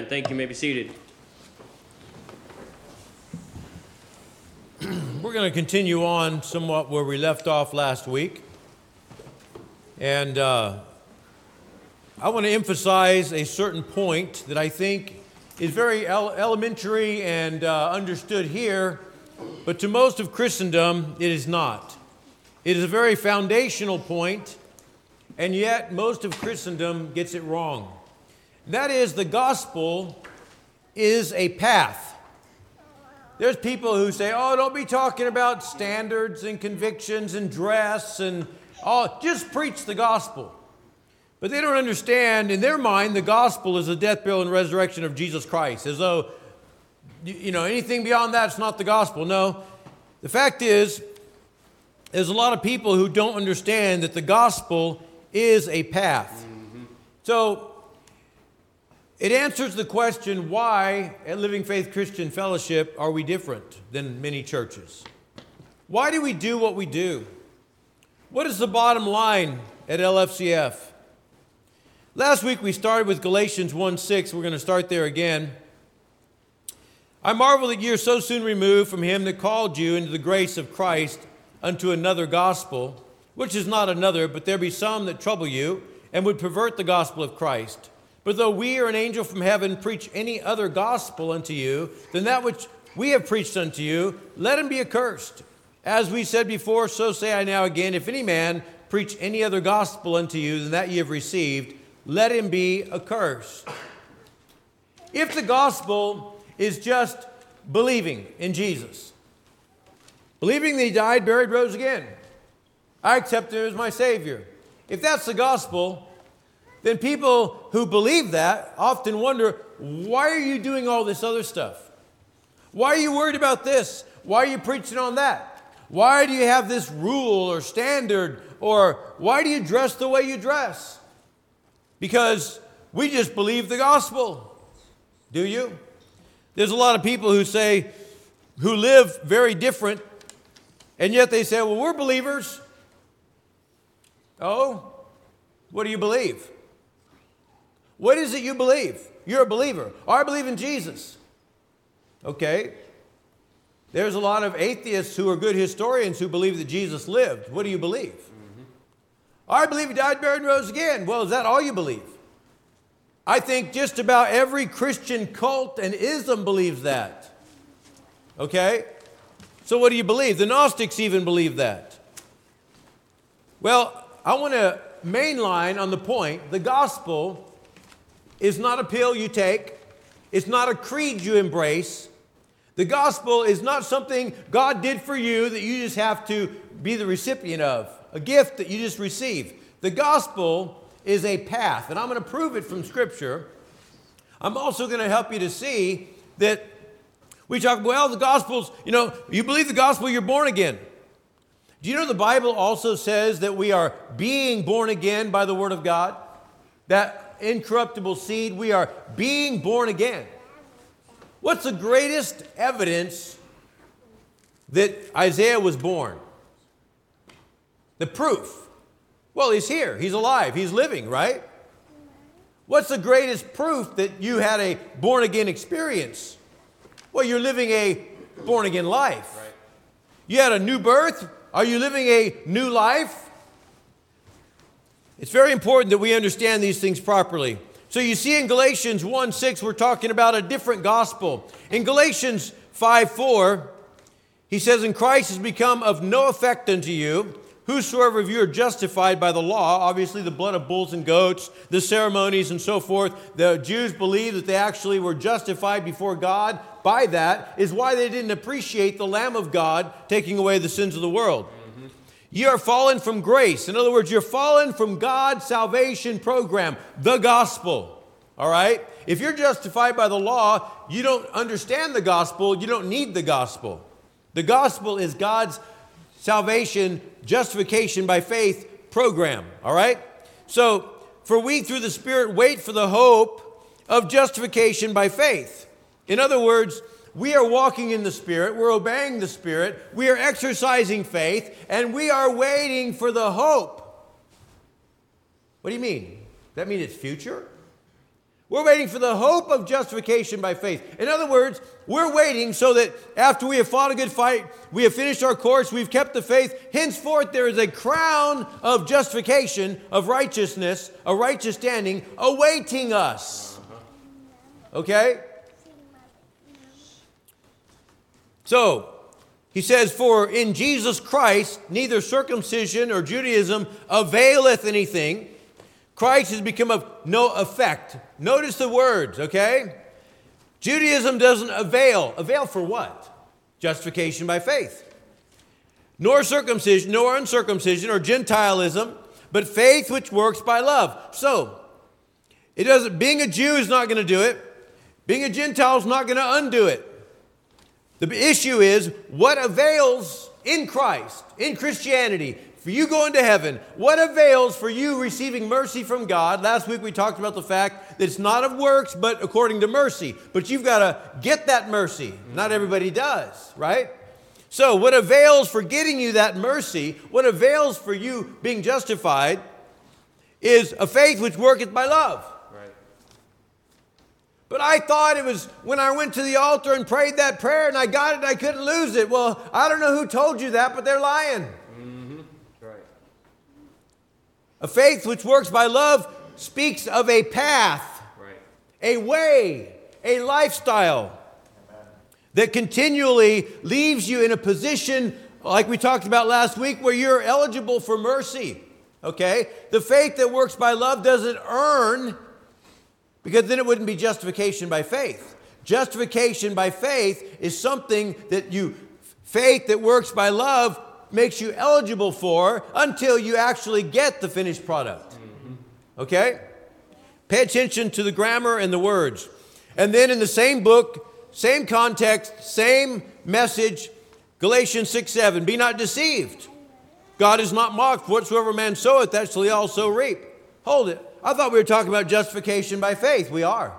Thank you. You may be seated. We're going to continue on somewhat where we left off last week. And I want to emphasize a certain point that I think is very elementary and understood here, but to most of Christendom, it is not. It is a very foundational point, and yet most of Christendom gets it wrong. That is, the gospel is a path. There's people who say, oh, don't be talking about standards and convictions and dress and all, just preach the gospel. But they don't understand, in their mind, the gospel is the death, burial, and resurrection of Jesus Christ, as though, anything beyond that's not the gospel. No, the fact is, there's a lot of people who don't understand that the gospel is a path. So, it answers the question, why at Living Faith Christian Fellowship are we different than many churches? Why do we do what we do? What is the bottom line at LFCF? Last week we started with Galatians 1:6. We're going to start there again. I marvel that ye are so soon removed from him that called you into the grace of Christ unto another gospel, which is not another, but there be some that trouble you and would pervert the gospel of Christ. But though we or an angel from heaven preach any other gospel unto you than that which we have preached unto you, let him be accursed. As we said before, so say I now again, if any man preach any other gospel unto you than that ye have received, let him be accursed. If the gospel is just believing in Jesus, believing that he died, buried, rose again, I accept him as my Savior. If that's the gospel, then people who believe that often wonder, why are you doing all this other stuff? Why are you worried about this? Why are you preaching on that? Why do you have this rule or standard? Or why do you dress the way you dress? Because we just believe the gospel. Do you? There's a lot of people who live very different, and yet they say, well, we're believers. Oh, what do you believe? What is it you believe? You're a believer. Oh, I believe in Jesus. Okay. There's a lot of atheists who are good historians who believe that Jesus lived. What do you believe? I believe he died, buried, and rose again. Well, is that all you believe? I think just about every Christian cult and ism believes that. Okay? So what do you believe? The Gnostics even believe that. Well, I want to mainline on the point, the gospel is not a pill you take. It's not a creed you embrace. The gospel is not something God did for you that you just have to be the recipient of, a gift that you just receive. The gospel is a path, and I'm going to prove it from Scripture. I'm also going to help you to see that we talk, well, the gospel's, you believe the gospel, you're born again. Do you know the Bible also says that we are being born again by the Word of God? That incorruptible seed, we are being born again. What's the greatest evidence that Isaiah was born? The proof. Well, he's here. He's alive. He's living, right? What's the greatest proof that you had a born-again experience? Well, you're living a born-again life. Right. You had a new birth. Are you living a new life? It's very important that we understand these things properly. So you see in Galatians 1:6, we're talking about a different gospel. In Galatians 5:4, he says, "And Christ has become of no effect unto you, whosoever of you are justified by the law," obviously the blood of bulls and goats, the ceremonies and so forth. The Jews believed that they actually were justified before God by that, is why they didn't appreciate the Lamb of God taking away the sins of the world. You are fallen from grace. In other words, you're fallen from God's salvation program, the gospel. All right? If you're justified by the law, you don't understand the gospel. You don't need the gospel. The gospel is God's salvation, justification by faith program. All right? So, for we through the Spirit wait for the hope of justification by faith. In other words, we are walking in the Spirit, we're obeying the Spirit, we are exercising faith, and we are waiting for the hope. What do you mean? Does that mean it's future? We're waiting for the hope of justification by faith. In other words, we're waiting so that after we have fought a good fight, we have finished our course, we've kept the faith, henceforth there is a crown of justification, of righteousness, a righteous standing, awaiting us. Okay? So, he says, for in Jesus Christ, neither circumcision or Judaism availeth anything. Christ has become of no effect. Notice the words, okay? Judaism doesn't avail. Avail for what? Justification by faith. Nor circumcision, nor uncircumcision, or Gentilism, but faith which works by love. So, being a Jew is not going to do it. Being a Gentile is not going to undo it. The issue is, what avails in Christ, in Christianity, for you going to heaven? What avails for you receiving mercy from God? Last week we talked about the fact that it's not of works, but according to mercy. But you've got to get that mercy. Not everybody does, right? So what avails for getting you that mercy, what avails for you being justified, is a faith which worketh by love. But I thought it was when I went to the altar and prayed that prayer and I got it and I couldn't lose it. Well, I don't know who told you that, but they're lying. Mm-hmm. Right. A faith which works by love speaks of a path, right, a way, a lifestyle that continually leaves you in a position, like we talked about last week, where you're eligible for mercy. Okay? The faith that works by love doesn't earn, because then it wouldn't be justification by faith. Justification by faith is something that faith that works by love makes you eligible for until you actually get the finished product. Okay? Pay attention to the grammar and the words. And then in the same book, same context, same message, Galatians 6:7, be not deceived. God is not mocked. Whatsoever man soweth, that shall he also reap. Hold it. I thought we were talking about justification by faith. We are.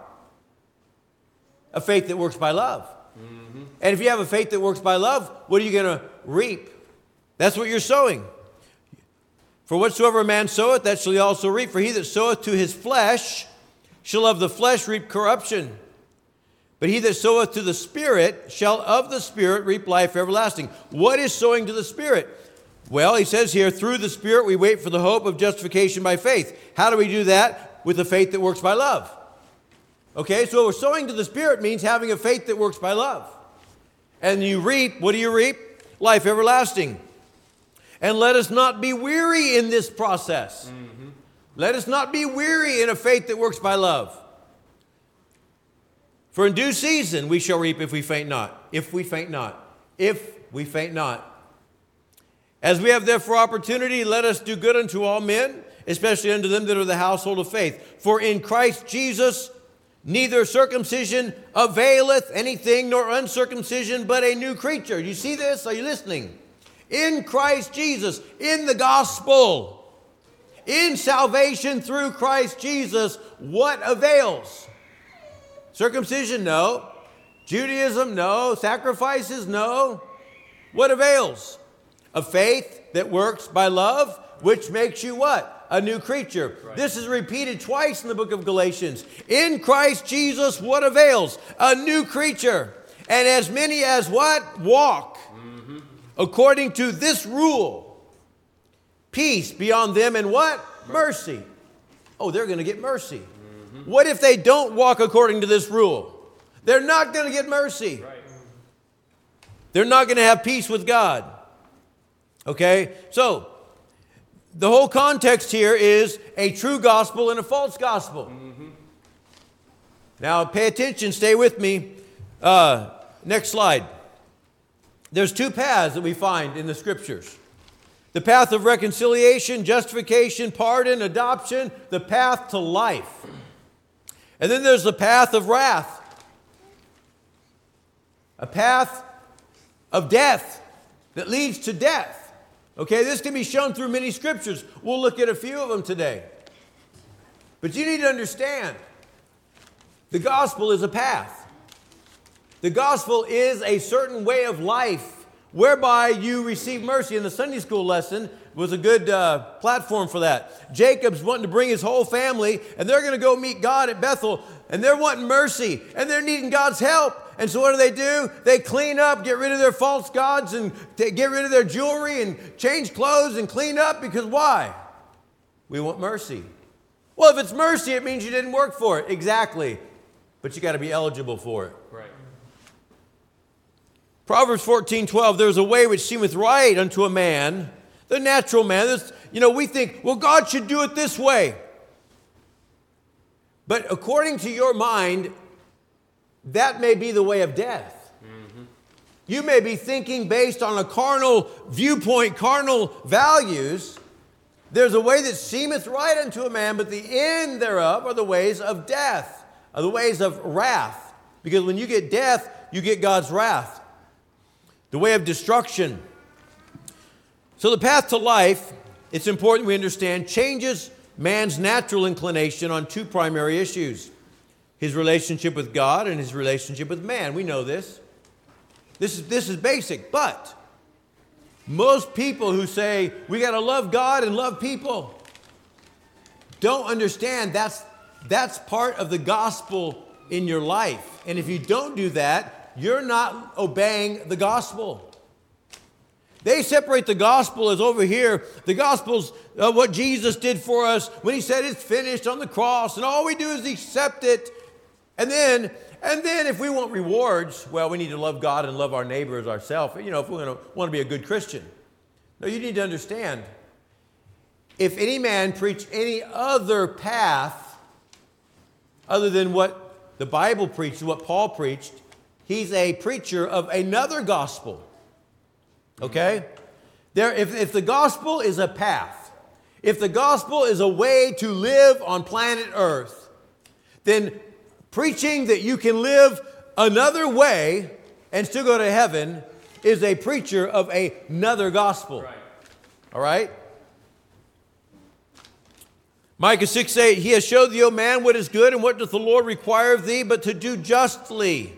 A faith that works by love. Mm-hmm. And if you have a faith that works by love, what are you going to reap? That's what you're sowing. For whatsoever a man soweth, that shall he also reap. For he that soweth to his flesh shall of the flesh reap corruption. But he that soweth to the Spirit shall of the Spirit reap life everlasting. What is sowing to the Spirit? Well, he says here, through the Spirit we wait for the hope of justification by faith. How do we do that? With a faith that works by love. Okay, so we're sowing to the Spirit means having a faith that works by love. And you reap, what do you reap? Life everlasting. And let us not be weary in this process. Mm-hmm. Let us not be weary in a faith that works by love. For in due season we shall reap if we faint not. If we faint not. If we faint not. As we have therefore opportunity, let us do good unto all men, especially unto them that are the household of faith. For in Christ Jesus neither circumcision availeth anything, nor uncircumcision, but a new creature. You see this? Are you listening? In Christ Jesus, in the gospel, in salvation through Christ Jesus, what avails? Circumcision, no. Judaism, no. Sacrifices, no. What avails? A faith that works by love, which makes you what? A new creature. Right. This is repeated twice in the book of Galatians. In Christ Jesus, what avails? A new creature. And as many as what? Walk. Mm-hmm. According to this rule. Peace be on them and what? Mercy. Oh, they're going to get mercy. Mm-hmm. What if they don't walk according to this rule? They're not going to get mercy. Right. They're not going to have peace with God. Okay, so the whole context here is a true gospel and a false gospel. Mm-hmm. Now pay attention, stay with me. Next slide. There's two paths that we find in the scriptures. The path of reconciliation, justification, pardon, adoption, the path to life. And then there's the path of wrath. A path of death that leads to death. Okay, this can be shown through many scriptures. We'll look at a few of them today. But you need to understand, the gospel is a path. The gospel is a certain way of life whereby you receive mercy. And the Sunday school lesson was a good platform for that. Jacob's wanting to bring his whole family, and they're going to go meet God at Bethel, and they're wanting mercy, and they're needing God's help. And so what do? They clean up, get rid of their false gods, and get rid of their jewelry, and change clothes, and clean up, because why? We want mercy. Well, if it's mercy, it means you didn't work for it. Exactly. But you got to be eligible for it. Right. Proverbs 14:12, there's a way which seemeth right unto a man, the natural man. We think, well, God should do it this way. But according to your mind, that may be the way of death. Mm-hmm. You may be thinking based on a carnal viewpoint, carnal values. There's a way that seemeth right unto a man, but the end thereof are the ways of death, are the ways of wrath. Because when you get death, you get God's wrath. The way of destruction. So the path to life, it's important we understand, changes man's natural inclination on two primary issues. His relationship with God and his relationship with man. We know this. This is basic. But most people who say we got to love God and love people don't understand that's part of the gospel in your life. And if you don't do that, you're not obeying the gospel. They separate the gospel as over here. The gospel's what Jesus did for us when he said it's finished on the cross, and all we do is accept it. And then if we want rewards, well, we need to love God and love our neighbor as ourselves, if we're going to want to be a good Christian. No, you need to understand, if any man preach any other path other than what the Bible preached, what Paul preached, he's a preacher of another gospel. Okay? If the gospel is a path, if the gospel is a way to live on planet Earth, then preaching that you can live another way and still go to heaven is a preacher of another gospel. Right. All right? Micah 6:8, he has showed thee, O man, what is good, and what doth the Lord require of thee, but to do justly.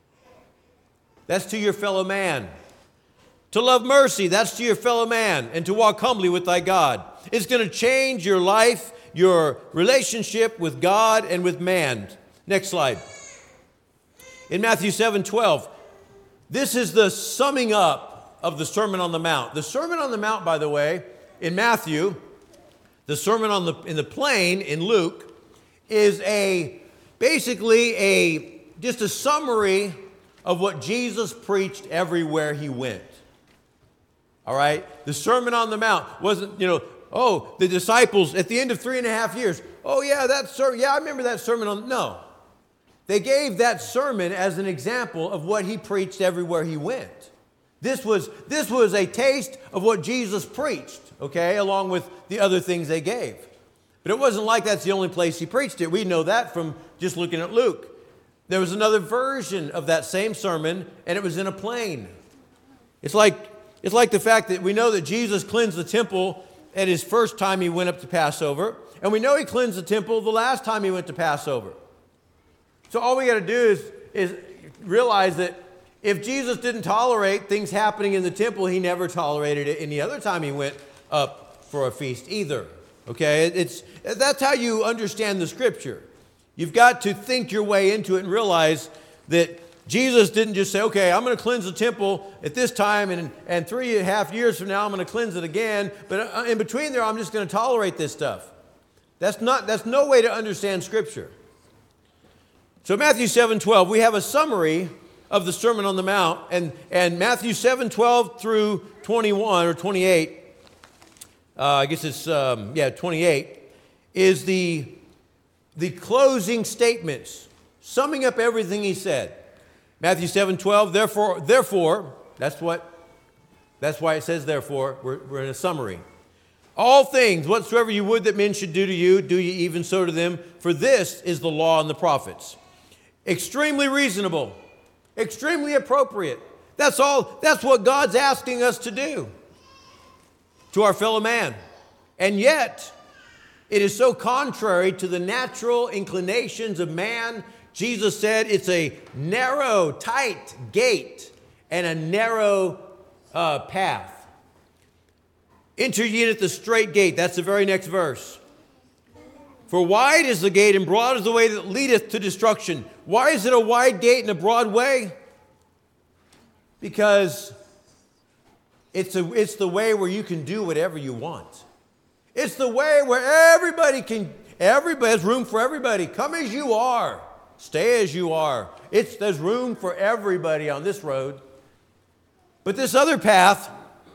That's to your fellow man. To love mercy, that's to your fellow man, and to walk humbly with thy God. It's going to change your life, your relationship with God and with man. Next slide. In Matthew 7:12, this is the summing up of the Sermon on the Mount. The Sermon on the Mount, by the way, in Matthew, the Sermon in the Plain in Luke, is basically just a summary of what Jesus preached everywhere he went. All right? The Sermon on the Mount wasn't, the disciples at the end of 3.5 years, I remember that sermon no. They gave that sermon as an example of what he preached everywhere he went. This was a taste of what Jesus preached, okay, along with the other things they gave. But it wasn't like that's the only place he preached it. We know that from just looking at Luke. There was another version of that same sermon, and it was in a plain. It's like the fact that we know that Jesus cleansed the temple at his first time he went up to Passover, and we know he cleansed the temple the last time he went to Passover. So all we got to do is realize that if Jesus didn't tolerate things happening in the temple, he never tolerated it any other time he went up for a feast either. Okay? That's how you understand the Scripture. You've got to think your way into it and realize that Jesus didn't just say, okay, I'm going to cleanse the temple at this time, and 3.5 years from now I'm going to cleanse it again, but in between there I'm just going to tolerate this stuff. That's no way to understand Scripture. So Matthew 7:12, we have a summary of the Sermon on the Mount, and Matthew 7:12 through 21 or 28, I guess it's 28, is the closing statements, summing up everything he said. Matthew 7:12, therefore, that's why it says therefore, we're in a summary. All things, whatsoever you would that men should do to you, do ye even so to them, for this is the law and the prophets. Extremely reasonable, extremely appropriate. That's what God's asking us to do to our fellow man. And yet, it is so contrary to the natural inclinations of man. Jesus said it's a narrow, tight gate and a narrow path. Enter ye in at the straight gate. That's the very next verse. For wide is the gate and broad is the way that leadeth to destruction. Why is it a wide gate and a broad way? Because it's the way where you can do whatever you want. It's the way where everybody has room for everybody. Come as you are. Stay as you are. There's room for everybody on this road. But this other path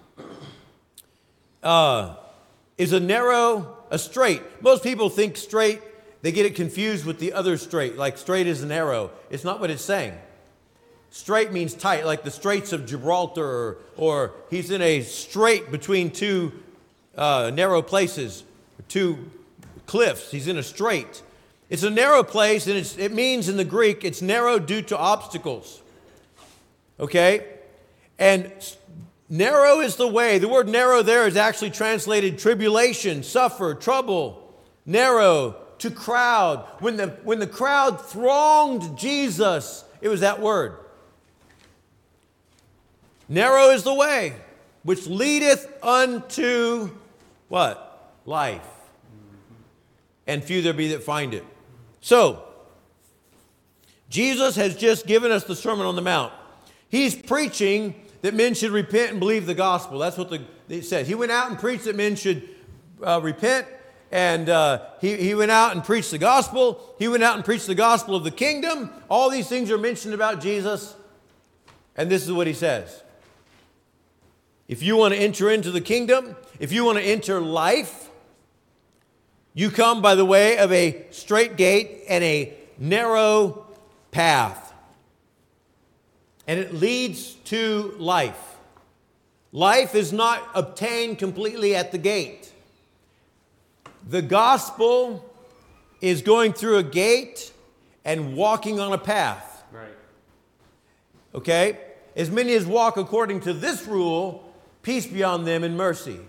is a straight. Most people think straight, they get it confused with the other straight, like straight is an arrow. It's not what it's saying. Straight means tight, like the Straits of Gibraltar, or he's in a strait between two narrow places, two cliffs. He's in a strait. It's a narrow place, and it means in the Greek, it's narrow due to obstacles. Okay? And narrow is the way. The word narrow there is actually translated tribulation, suffer, trouble. Narrow, to crowd. When the crowd thronged Jesus, it was that word. Narrow is the way which leadeth unto what? Life. And few there be that find it. So, Jesus has just given us the Sermon on the Mount. He's preaching that men should repent and believe the gospel. That's what it says. He went out and preached that men should repent, and he went out and preached the gospel. He went out and preached the gospel of the kingdom. All these things are mentioned about Jesus, and this is what he says. If you want to enter into the kingdom, if you want to enter life, you come by the way of a straight gate and a narrow path. And it leads to life. Life is not obtained completely at the gate. The gospel is going through a gate and walking on a path. Right. Okay? As many as walk according to this rule, peace be on them and mercy.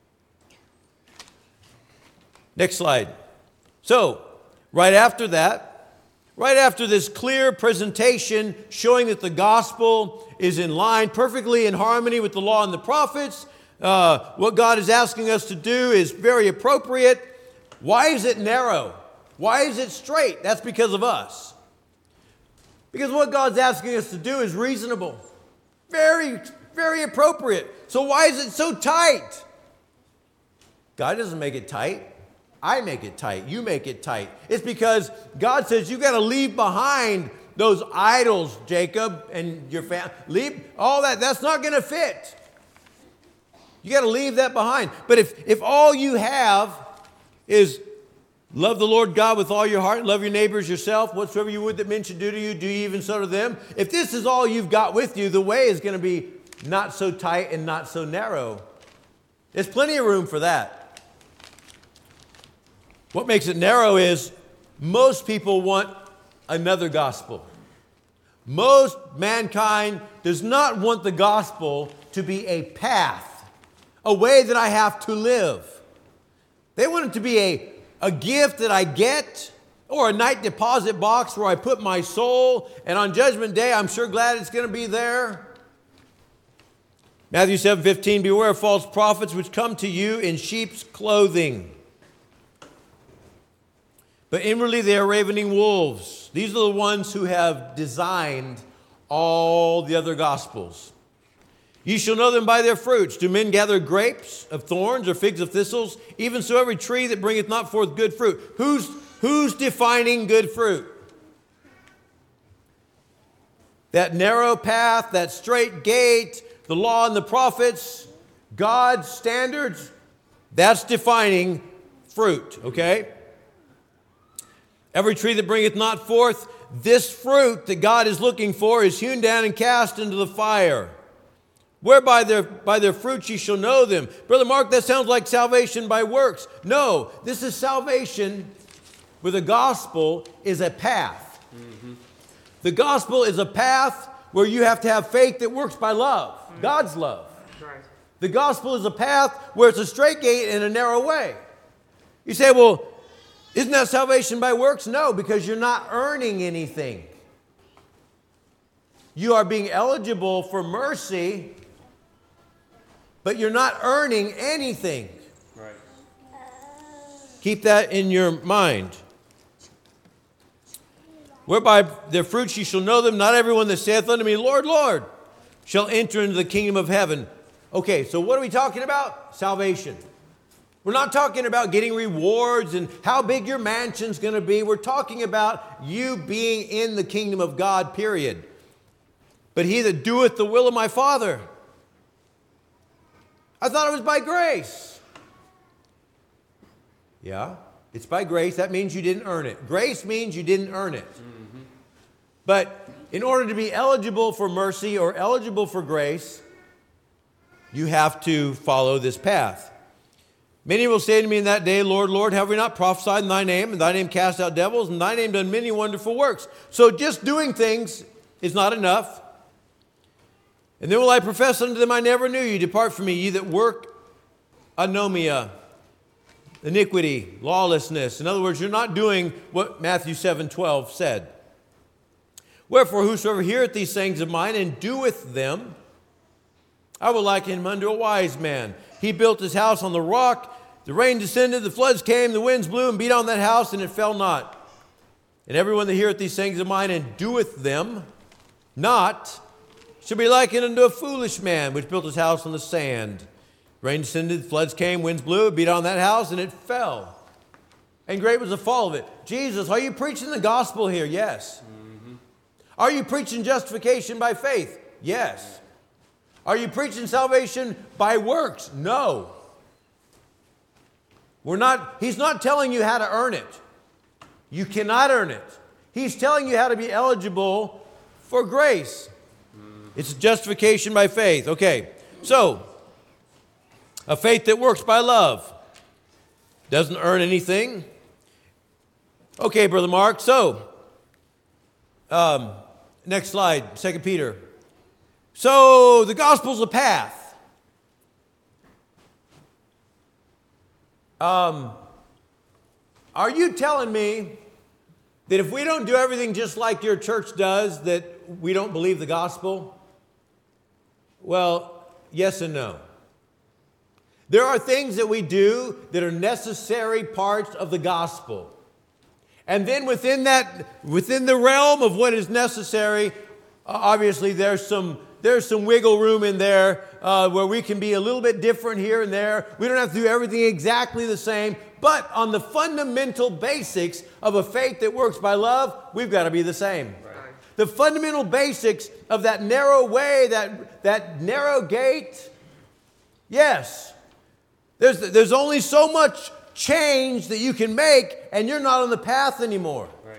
Next slide. So, right after this clear presentation showing that the gospel is in line, perfectly in harmony with the law and the prophets, what God is asking us to do is very appropriate. Why is it narrow? Why is it straight? That's because of us. Because what God's asking us to do is reasonable. Very, very appropriate. So why is it so tight? God doesn't make it tight. I make it tight. You make it tight. It's because God says you got to leave behind those idols, Jacob, and your family. Leave all that. That's not going to fit. You got to leave that behind. But if all you have is love the Lord God with all your heart and love your neighbors yourself, whatsoever you would that men should do to you, do you even so to them. If this is all you've got with you, the way is going to be not so tight and not so narrow. There's plenty of room for that. What makes it narrow is most people want another gospel. Most mankind does not want the gospel to be a path, a way that I have to live. They want it to be a gift that I get, or a night deposit box where I put my soul, and on Judgment Day, I'm sure glad it's going to be there. Matthew 7:15, beware of false prophets which come to you in sheep's clothing, but inwardly they are ravening wolves. These are the ones who have designed all the other gospels. You shall know them by their fruits. Do men gather grapes of thorns or figs of thistles? Even so every tree that bringeth not forth good fruit. Who's defining good fruit? That narrow path, that straight gate, the law and the prophets, God's standards, that's defining fruit, okay? Every tree that bringeth not forth this fruit that God is looking for is hewn down and cast into the fire. Whereby by their fruits ye shall know them. Brother Mark, that sounds like salvation by works. No, this is salvation where the gospel is a path. Mm-hmm. The gospel is a path where you have to have faith that works by love, God's love. Right. The gospel is a path where it's a straight gate and a narrow way. You say, well, isn't that salvation by works? No, because you're not earning anything. You are being eligible for mercy but you're not earning anything. Right. Keep that in your mind. Whereby their fruits ye shall know them. Not everyone that saith unto me, Lord, Lord, shall enter into the kingdom of heaven. Okay, so what are we talking about? Salvation. We're not talking about getting rewards and how big your mansion's going to be. We're talking about you being in the kingdom of God, period. But he that doeth the will of my Father. I thought it was by grace. Yeah, it's by grace. That means you didn't earn it. Grace means you didn't earn it. Mm-hmm. But in order to be eligible for mercy or eligible for grace, you have to follow this path. Many will say to me in that day, Lord, Lord, have we not prophesied in thy name, and thy name cast out devils, and thy name done many wonderful works? So just doing things is not enough. And then will I profess unto them, I never knew you. Depart from me, ye that work anomia, iniquity, lawlessness. In other words, you're not doing what Matthew 7:12 said. Wherefore, whosoever heareth these sayings of mine and doeth them, I will liken him unto a wise man. He built his house on the rock. The rain descended, the floods came, the winds blew and beat on that house, and it fell not. And everyone that heareth these sayings of mine and doeth them not shall be likened unto a foolish man, which built his house on the sand. Rain descended, floods came, winds blew, beat on that house, and it fell. And great was the fall of it. Jesus, are you preaching the gospel here? Yes. Mm-hmm. Are you preaching justification by faith? Yes. Are you preaching salvation by works? No. He's not telling you how to earn it. You cannot earn it. He's telling you how to be eligible for grace. It's justification by faith. Okay, so a faith that works by love doesn't earn anything. Okay, Brother Mark, so next slide, 2 Peter. So the gospel's a path. Are you telling me that if we don't do everything just like your church does, that we don't believe the gospel? Well, yes and no. There are things that we do that are necessary parts of the gospel. And then within the realm of what is necessary, obviously there's some wiggle room in there where we can be a little bit different here and there. We don't have to do everything exactly the same. But on the fundamental basics of a faith that works by love, we've got to be the same. Right. The fundamental basics of that narrow way, that narrow gate, yes. There's only so much change that you can make, and you're not on the path anymore. Right.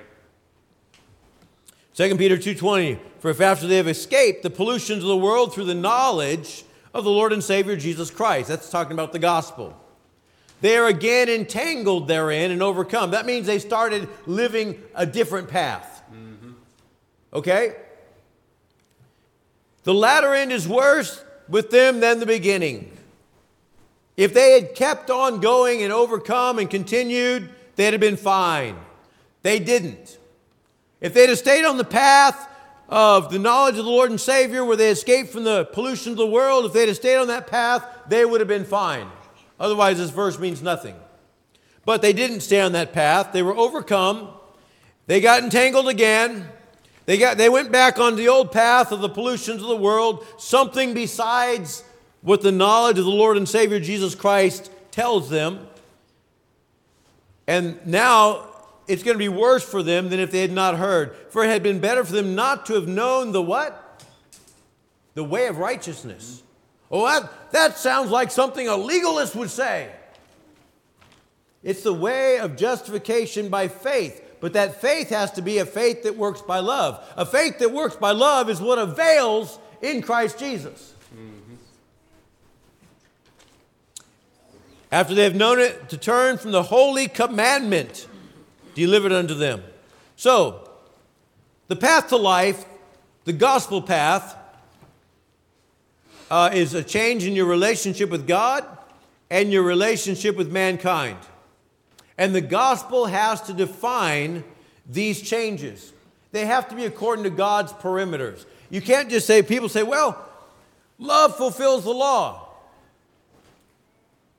2 Peter 2:20, for if after they have escaped the pollutions of the world through the knowledge of the Lord and Savior Jesus Christ, that's talking about the gospel, they are again entangled therein and overcome. That means they started living a different path. Mm-hmm. Okay? The latter end is worse with them than the beginning. If they had kept on going and overcome and continued, they'd have been fine. They didn't. If they'd have stayed on the path of the knowledge of the Lord and Savior, where they escaped from the pollution of the world, if they'd have stayed on that path, they would have been fine. Otherwise, this verse means nothing. But they didn't stay on that path. They were overcome. They got entangled again. They went back on the old path of the pollutions of the world, something besides what the knowledge of the Lord and Savior Jesus Christ tells them. And now it's going to be worse for them than if they had not heard. For it had been better for them not to have known the what? The way of righteousness. Oh, that sounds like something a legalist would say. It's the way of justification by faith. But that faith has to be a faith that works by love. A faith that works by love is what avails in Christ Jesus. Mm-hmm. After they have known it, to turn from the holy commandment delivered unto them. So, the path to life, the gospel path, is a change in your relationship with God and your relationship with mankind. And the gospel has to define these changes. They have to be according to God's perimeters. You can't just say, people say, well, love fulfills the law.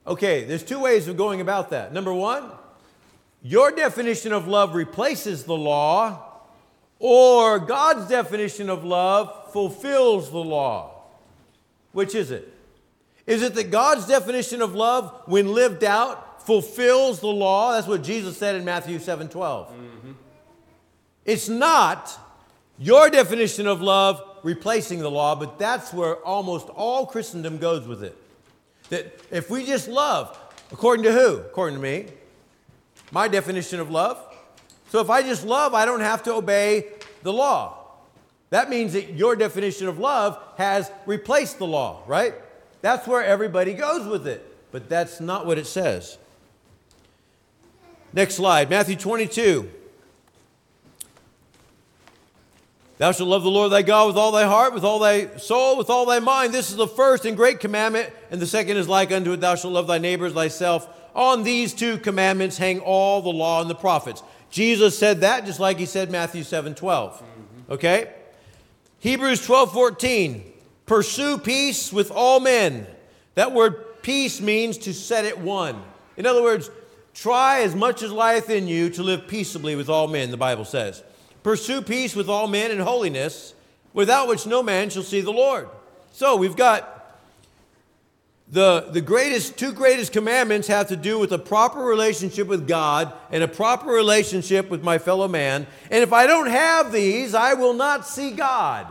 Okay, there's two ways of going about that. Number one, your definition of love replaces the law, or God's definition of love fulfills the law. Which is it? Is it that God's definition of love, when lived out, fulfills the law? That's what Jesus said in Matthew 7:12. It's not your definition of love replacing the law, but that's where almost all Christendom goes with it. That if we just love, according to who? According to me. My definition of love. So if I just love, I don't have to obey the law. That means that your definition of love has replaced the law, right? That's where everybody goes with it. But that's not what it says. Next slide, Matthew 22. Thou shalt love the Lord thy God with all thy heart, with all thy soul, with all thy mind. This is the first and great commandment, and the second is like unto it. Thou shalt love thy neighbor as thyself. On these two commandments hang all the law and the prophets. Jesus said that just like he said Matthew 7:12. Okay? Hebrews 12:14. Pursue peace with all men. That word peace means to set at one. In other words, try as much as lieth in you to live peaceably with all men, the Bible says. Pursue peace with all men and holiness, without which no man shall see the Lord. So we've got the two greatest commandments have to do with a proper relationship with God and a proper relationship with my fellow man. And if I don't have these, I will not see God.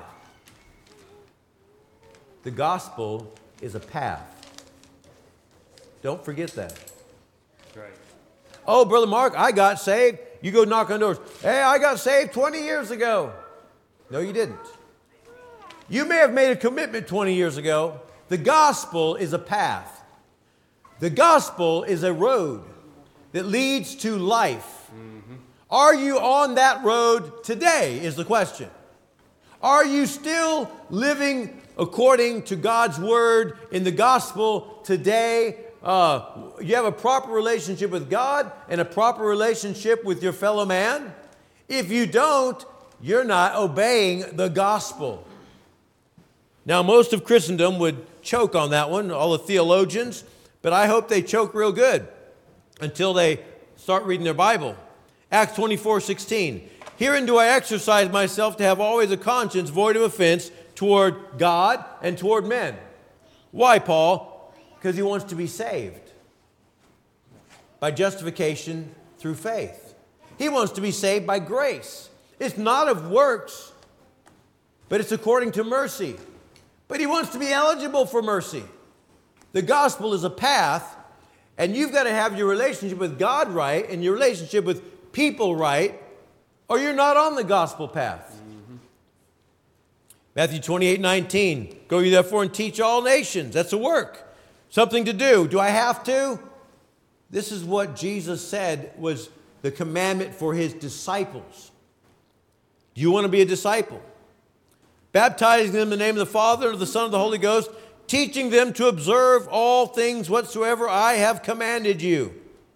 The gospel is a path. Don't forget that. Right. Oh, Brother Mark, I got saved. You go knock on doors. Hey, I got saved 20 years ago. No, you didn't. You may have made a commitment 20 years ago. The gospel is a path. The gospel is a road that leads to life. Are you on that road today is the question. Are you still living according to God's word in the gospel today? You have a proper relationship with God and a proper relationship with your fellow man? If you don't, you're not obeying the gospel. Now, most of Christendom would choke on that one, all the theologians, but I hope they choke real good until they start reading their Bible. Acts 24:16. Herein do I exercise myself to have always a conscience void of offense toward God and toward men. Why, Paul? Because he wants to be saved by justification through faith. He wants to be saved by grace. It's not of works, but it's according to mercy. But he wants to be eligible for mercy. The gospel is a path, and you've got to have your relationship with God right and your relationship with people right, or you're not on the gospel path. Matthew 28:19. Go ye therefore and teach all nations. That's a work. Something to do. Do I have to? This is what Jesus said was the commandment for his disciples. Do you want to be a disciple? Baptizing them in the name of the Father, of the Son, of the Holy Ghost, teaching them to observe all things whatsoever I have commanded you.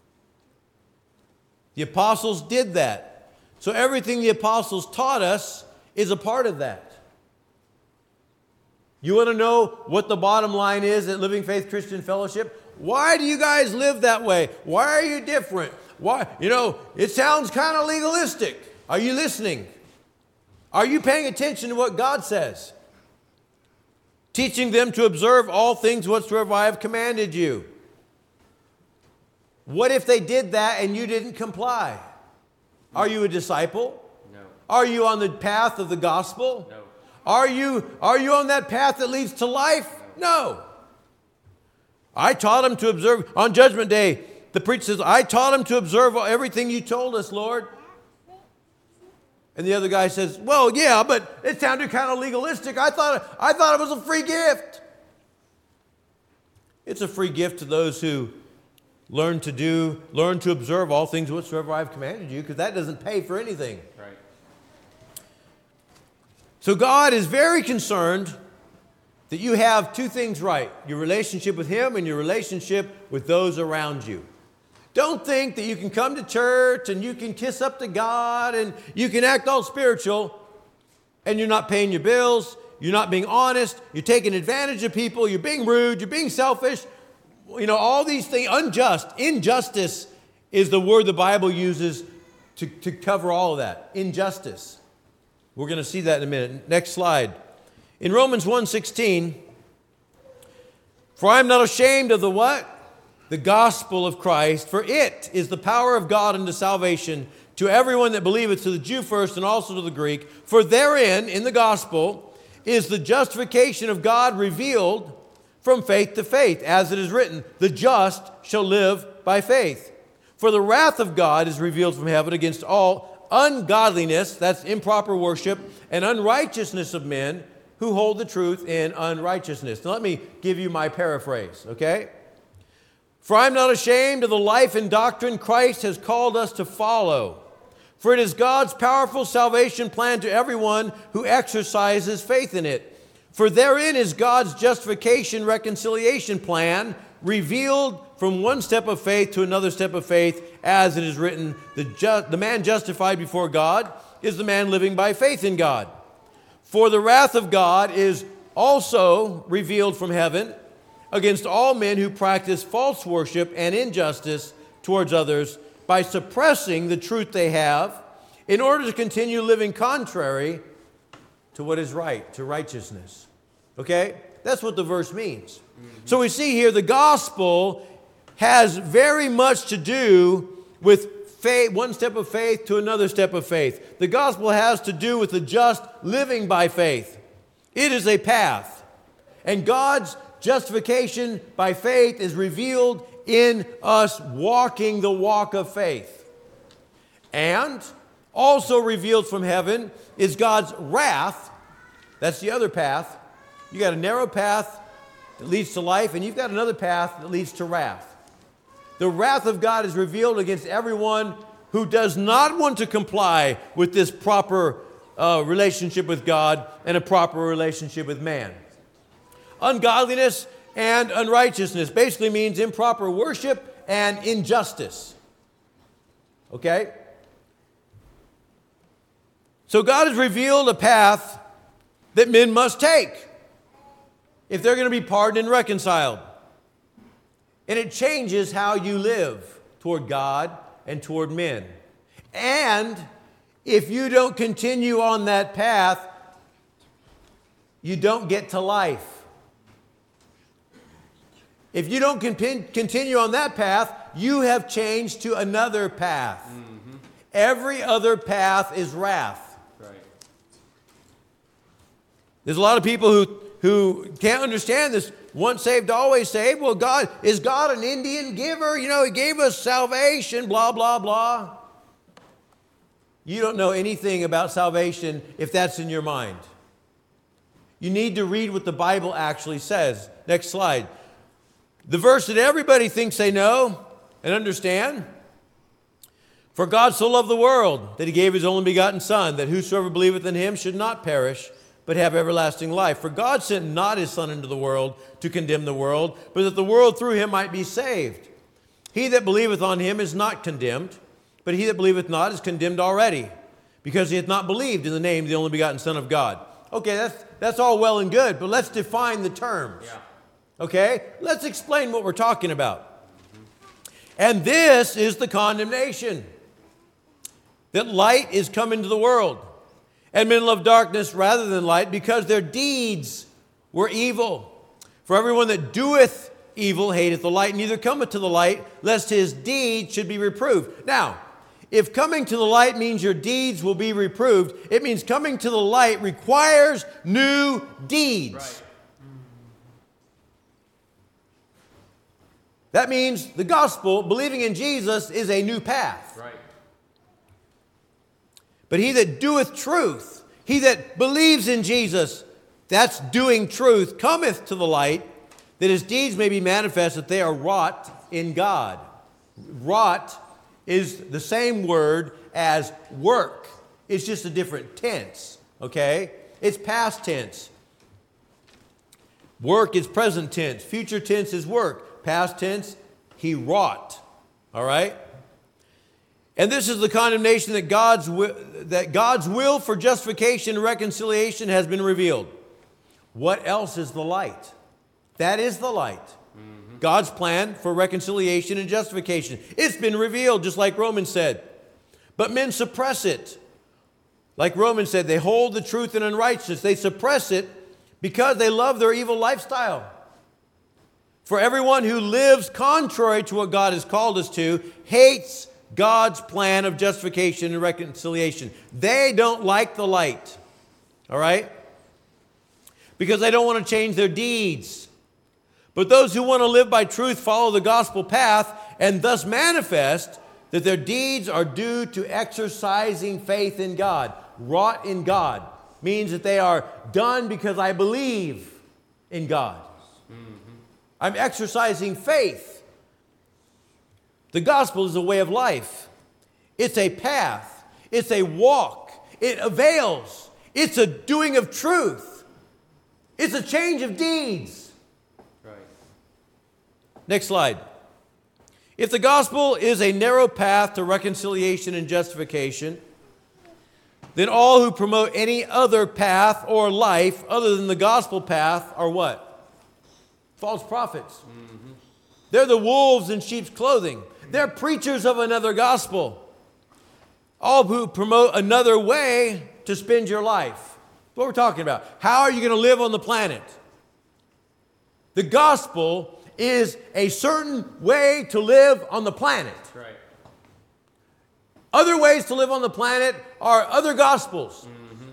The apostles did that. So everything the apostles taught us is a part of that. You want to know what the bottom line is at Living Faith Christian Fellowship? Why do you guys live that way? Why are you different? Why? You know, it sounds kind of legalistic. Are you listening? Are you paying attention to what God says? Teaching them to observe all things whatsoever I have commanded you. What if they did that and you didn't comply? Are you a disciple? No. Are you on the path of the gospel? No. Are you on that path that leads to life? No. I taught them to observe. On Judgment Day, the preacher says, I taught them to observe everything you told us, Lord. And the other guy says, well, yeah, but it sounded kind of legalistic. I thought it was a free gift. It's a free gift to those who learn to observe all things whatsoever I've commanded you, because that doesn't pay for anything. Right. So God is very concerned that you have two things right, your relationship with Him and your relationship with those around you. Don't think that you can come to church and you can kiss up to God and you can act all spiritual and you're not paying your bills, you're not being honest, you're taking advantage of people, you're being rude, you're being selfish. all these things, injustice is the word the Bible uses to cover all of that. Injustice. We're going to see that in a minute. Next slide. In Romans 1:16, for I am not ashamed of the what? The gospel of Christ, for it is the power of God unto salvation to everyone that believeth, to the Jew first and also to the Greek. For therein, in the gospel, is the justification of God revealed from faith to faith, as it is written, the just shall live by faith. For the wrath of God is revealed from heaven against all ungodliness, that's improper worship, and unrighteousness of men who hold the truth in unrighteousness. Now let me give you my paraphrase, okay? For I am not ashamed of the life and doctrine Christ has called us to follow. For it is God's powerful salvation plan to everyone who exercises faith in it. For therein is God's justification reconciliation plan revealed from one step of faith to another step of faith, as it is written, the man justified before God is the man living by faith in God. For the wrath of God is also revealed from heaven against all men who practice false worship and injustice towards others by suppressing the truth they have in order to continue living contrary to what is right, to righteousness. Okay? That's what the verse means. So we see here the gospel has very much to do with faith, one step of faith to another step of faith. The gospel has to do with the just living by faith. It is a path. And God's justification by faith is revealed in us walking the walk of faith. And also revealed from heaven is God's wrath. That's the other path. You got a narrow path that leads to life, and you've got another path that leads to wrath. The wrath of God is revealed against everyone who does not want to comply with this proper relationship with God and a proper relationship with man. Ungodliness and unrighteousness basically means improper worship and injustice. Okay? So God has revealed a path that men must take if they're going to be pardoned and reconciled. And it changes how you live toward God and toward men. And if you don't continue on that path, you don't get to life. If you don't continue on that path, you have changed to another path. Mm-hmm. Every other path is wrath. Right. There's a lot of people who can't understand this. Once saved, always saved. Well, is God an Indian giver? He gave us salvation, blah, blah, blah. You don't know anything about salvation if that's in your mind. You need to read what the Bible actually says. Next slide. The verse that everybody thinks they know and understand. For God so loved the world that he gave his only begotten Son, that whosoever believeth in him should not perish, but have everlasting life. For God sent not his Son into the world to condemn the world, but that the world through him might be saved. He that believeth on him is not condemned, but he that believeth not is condemned already, because he hath not believed in the name of the only begotten Son of God. Okay, that's all well and good, but let's define the terms. Yeah. Okay? Let's explain what we're talking about. And this is the condemnation, that light is come into the world. And men love darkness rather than light, because their deeds were evil. For everyone that doeth evil hateth the light, neither cometh to the light, lest his deeds should be reproved. Now, if coming to the light means your deeds will be reproved, it means coming to the light requires new deeds. Right. That means the gospel, believing in Jesus, is a new path. Right. But he that doeth truth, he that believes in Jesus, that's doing truth, cometh to the light, that his deeds may be manifest, that they are wrought in God. Wrought is the same word as work. It's just a different tense, okay? It's past tense. Work is present tense. Future tense is work. Past tense, he wrought, all right? And this is the condemnation that God's will for justification and reconciliation has been revealed. What else is the light? That is the light. Mm-hmm. God's plan for reconciliation and justification. It's been revealed, just like Romans said. But men suppress it. Like Romans said, they hold the truth in unrighteousness. They suppress it because they love their evil lifestyle. For everyone who lives contrary to what God has called us to hates God's plan of justification and reconciliation. They don't like the light. All right? Because they don't want to change their deeds. But those who want to live by truth follow the gospel path and thus manifest that their deeds are due to exercising faith in God. Wrought in God means that they are done because I believe in God. I'm exercising faith. The gospel is a way of life. It's a path. It's a walk. It avails. It's a doing of truth. It's a change of deeds. Right. Next slide. If the gospel is a narrow path to reconciliation and justification, then all who promote any other path or life other than the gospel path are what? False prophets. They're the wolves in sheep's clothing. They're preachers of another gospel. All who promote another way to spend your life. What we're talking about. How are you going to live on the planet? The gospel is a certain way to live on the planet. Right. Other ways to live on the planet are other gospels.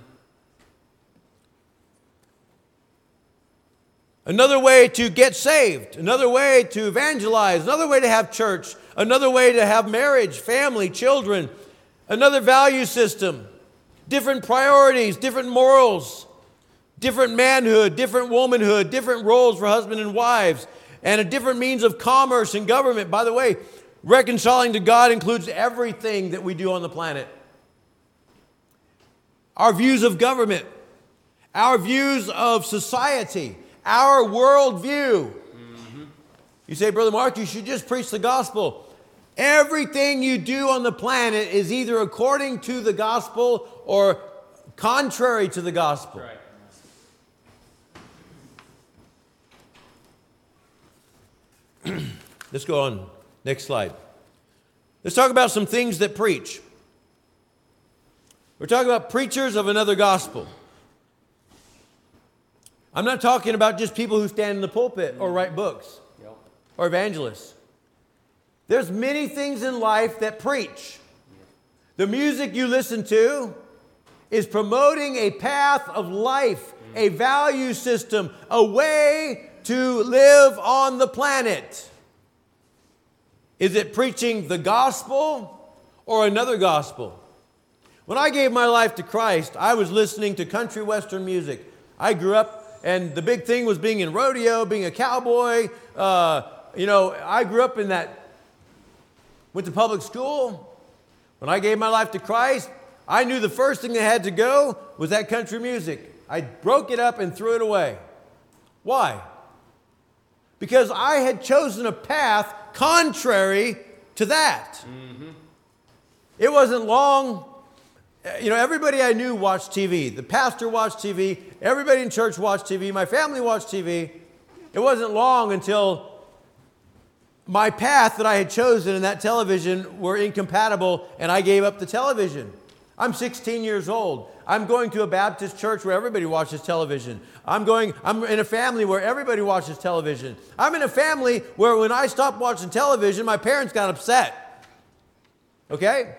Another way to get saved, another way to evangelize, another way to have church, another way to have marriage, family, children, another value system, different priorities, different morals, different manhood, different womanhood, different roles for husband and wives, and a different means of commerce and government. By the way, reconciling to God includes everything that we do on the planet. Our views of government, our views of society, our worldview. You say, Brother Mark, you should just preach the gospel. Everything you do on the planet is either according to the gospel or contrary to the gospel. Right. Let's go on. Next slide. Let's talk about some things that preach. We're talking about preachers of another gospel. I'm not talking about just people who stand in the pulpit or write books or evangelists. There's many things in life that preach. The music you listen to is promoting a path of life, a value system, a way to live on the planet. Is it preaching the gospel or another gospel? When I gave my life to Christ, I was listening to country western music. I grew up, and the big thing was being in rodeo, being a cowboy. I grew up in that, went to public school. When I gave my life to Christ, I knew the first thing that had to go was that country music. I broke it up and threw it away. Why? Because I had chosen a path contrary to that. It wasn't long. Everybody I knew watched TV. The pastor watched TV. Everybody in church watched TV. My family watched TV. It wasn't long until my path that I had chosen and that television were incompatible, and I gave up the television. I'm 16 years old. I'm going to a Baptist church where everybody watches television. I'm in a family where everybody watches television. I'm in a family where when I stopped watching television, my parents got upset. Okay?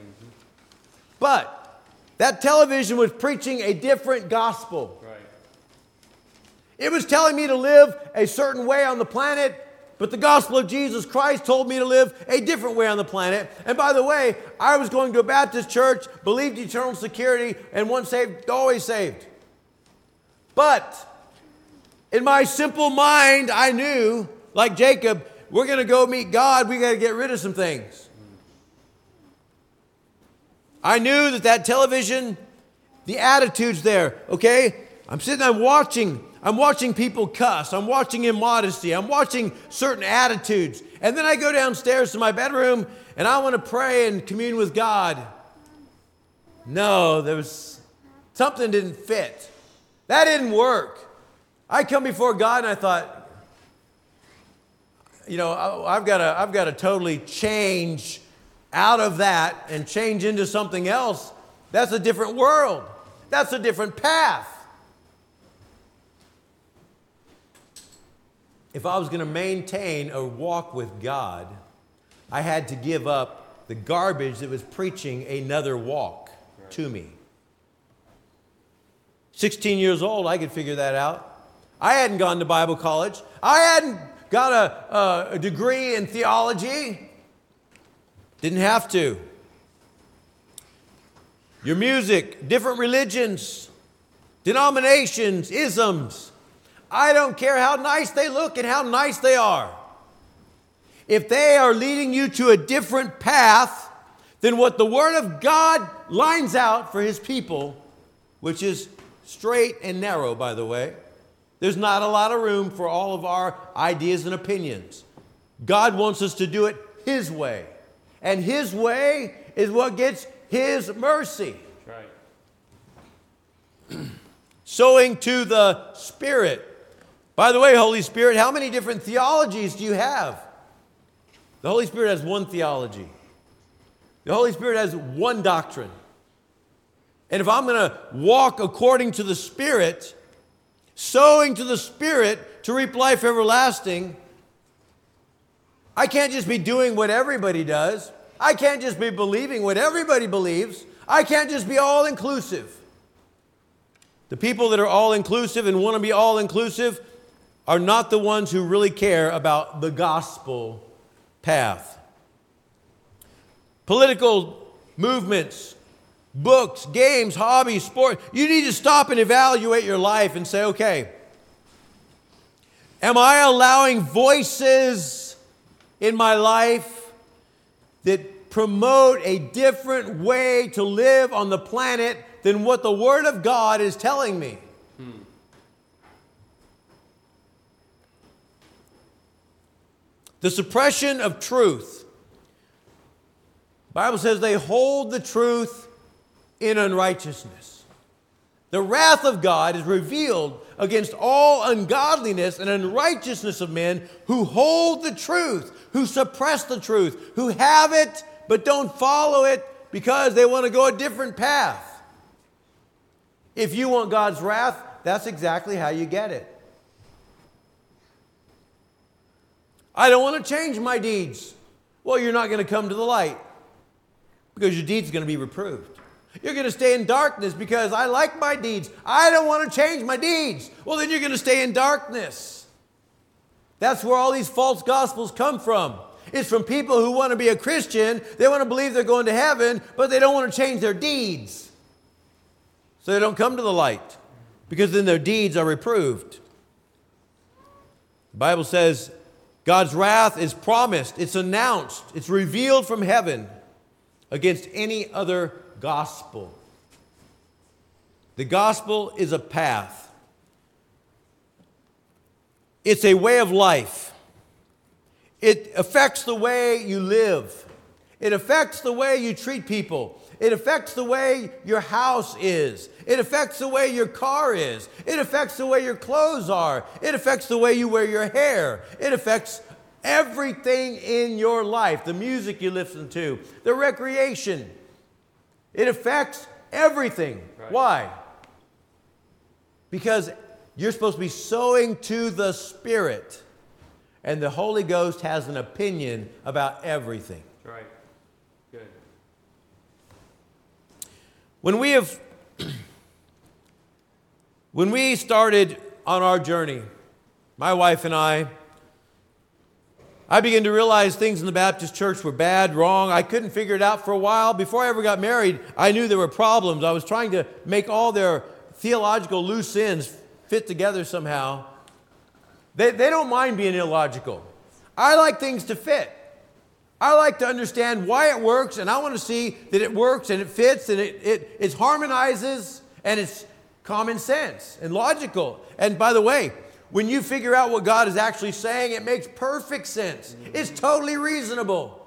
But that television was preaching a different gospel. Right. It was telling me to live a certain way on the planet, but the gospel of Jesus Christ told me to live a different way on the planet. And by the way, I was going to a Baptist church, believed eternal security, and once saved, always saved. But in my simple mind, I knew, like Jacob, we're going to go meet God. We got to get rid of some things. I knew that television, the attitudes there, okay? I'm watching people cuss. I'm watching immodesty. I'm watching certain attitudes. And then I go downstairs to my bedroom and I want to pray and commune with God. No, something didn't fit. That didn't work. I come before God and I thought, I've got to totally change out of that and change into something else. That's a different world. That's a different path. If I was going to maintain a walk with God, I had to give up the garbage that was preaching another walk to me. 16 years old, I could figure that out. I hadn't gone to Bible college. I hadn't got a degree in theology. Didn't have to. Your music, different religions, denominations, isms. I don't care how nice they look and how nice they are. If they are leading you to a different path than what the Word of God lines out for His people, which is straight and narrow, by the way, there's not a lot of room for all of our ideas and opinions. God wants us to do it His way. And His way is what gets His mercy. That's right. Sowing to the Spirit. By the way, Holy Spirit, how many different theologies do you have? The Holy Spirit has one theology. The Holy Spirit has one doctrine. And if I'm going to walk according to the Spirit, sowing to the Spirit to reap life everlasting, I can't just be doing what everybody does. I can't just be believing what everybody believes. I can't just be all-inclusive. The people that are all-inclusive and want to be all-inclusive are not the ones who really care about the gospel path. Political movements, books, games, hobbies, sport. You need to stop and evaluate your life and say, okay, am I allowing voices in my life that promote a different way to live on the planet than what the Word of God is telling me? The suppression of truth. The Bible says they hold the truth in unrighteousness. The wrath of God is revealed against all ungodliness and unrighteousness of men who hold the truth, who suppress the truth, who have it but don't follow it because they want to go a different path. If you want God's wrath, that's exactly how you get it. I don't want to change my deeds. Well, you're not going to come to the light because your deeds are going to be reproved. You're going to stay in darkness because I like my deeds. I don't want to change my deeds. Well, then you're going to stay in darkness. That's where all these false gospels come from. It's from people who want to be a Christian. They want to believe they're going to heaven, but they don't want to change their deeds. So they don't come to the light because then their deeds are reproved. The Bible says God's wrath is promised, it's announced, it's revealed from heaven against any other gospel. The gospel is a path. It's a way of life. It affects the way you live. It affects the way you treat people. It affects the way your house is. It affects the way your car is. It affects the way your clothes are. It affects the way you wear your hair. It affects everything in your life. The music you listen to, the recreation. It affects everything. Right. Why? Because you're supposed to be sowing to the Spirit. And the Holy Ghost has an opinion about everything. Right. Good. When we started on our journey, my wife and I began to realize things in the Baptist church were bad, wrong. I couldn't figure it out for a while. Before I ever got married, I knew there were problems. I was trying to make all their theological loose ends fit together somehow. They don't mind being illogical. I like things to fit. I like to understand why it works, and I want to see that it works and it fits and it harmonizes and it's common sense and logical. And by the way, when you figure out what God is actually saying, it makes perfect sense. It's totally reasonable.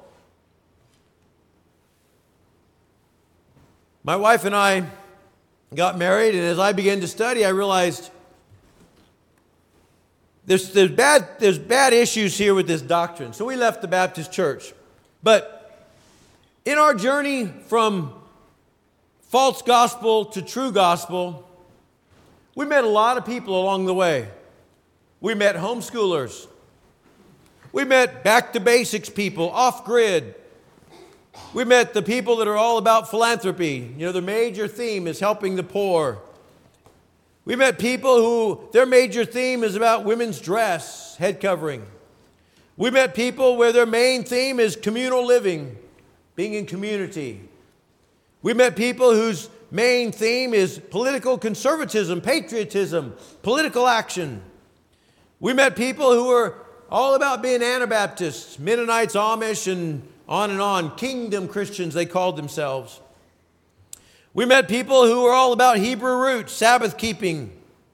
My wife and I got married, and as I began to study, I realized there's bad issues here with this doctrine. So we left the Baptist church. But in our journey from false gospel to true gospel, we met a lot of people along the way. We met homeschoolers. We met back to basics people, off-grid. We met the people that are all about philanthropy. You know, their major theme is helping the poor. We met people who their major theme is about women's dress, head covering. We met people where their main theme is communal living, being in community. We met people whose main theme is political conservatism, patriotism, political action. We met people who were all about being Anabaptists, Mennonites, Amish, and on, kingdom Christians they called themselves. We met people who were all about Hebrew roots, Sabbath keeping.